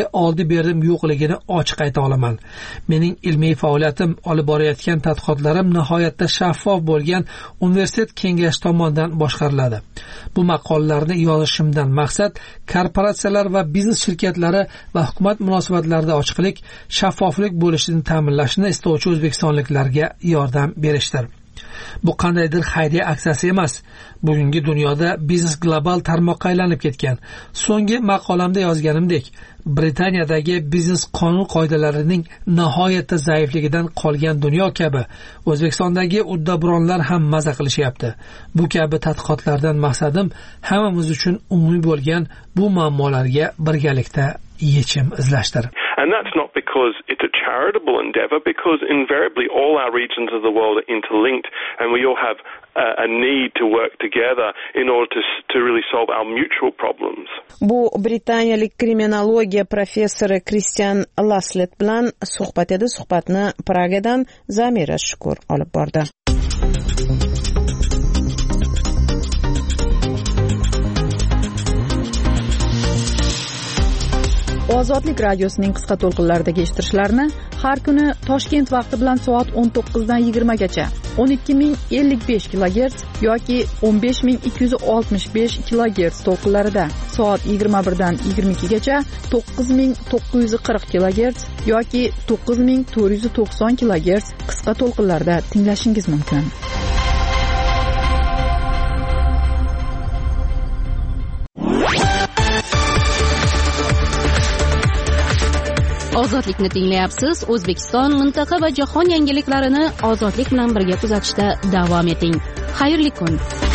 B: oldi berdim yo'qligini ochiq ayta olaman. Mening ilmiy faoliyatim, olib borayotgan tadqiqotlarim nihoyatda shaffof bo'lgan universitet kengashi tomonidan boshqariladi. Bu maqolalarni yozishimdan maqsad korporatsiyalar va biznes shirkatlari va hukumat munosabatlarida ochiqlik, shaffoflik bo'lishini ta'minlashni istovchi o'zbekistonliklarga yordam berishdir. Bu qandaydir xayriya aksiyasi emas. Bugungi dunyoda biznes global tarmoqqa aylanib ketgan. So'nggi maqolamda yozganimdek, Britaniyadagi biznes qonun qoidalarining nihoyatda zaifligidan qolgan dunyo kabi O'zbekistondagi uddaburonlar ham maza qilishyapti. Bu kabi tadqiqotlardan maqsadim hammamiz uchun umumiy bo'lgan bu muammolarga birgalikda yechim izlashdir.
K: And that's not because it's a charitable endeavour, because invariably all our regions of the world are interlinked and we all have a need to work together in order to really solve our mutual problems.
M: Bu britaniyalik kriminologiya professori Kristian Laslet bilan suhbat edi. Suhbatni Pragadan Zamira Shukur olib bordi.
C: Ozodlik radiosining qisqa to'lqinlaridagi eshittirishlarni har kuni Toshkent vaqti bilan soat 19 dan 20 gacha 12055 kHz yoki 15265 kHz to'lqinlarida, soat 21 dan 22 gacha 9940 kHz yoki 9490 kHz qisqa to'lqinlarda tinglashingiz mumkin.
A: Ozodlikni tinglayapsiz. O'zbekiston, mintaqa va jahon yangiliklarini ozodlik bilan birga kuzatishda davom eting. Xayrli kun.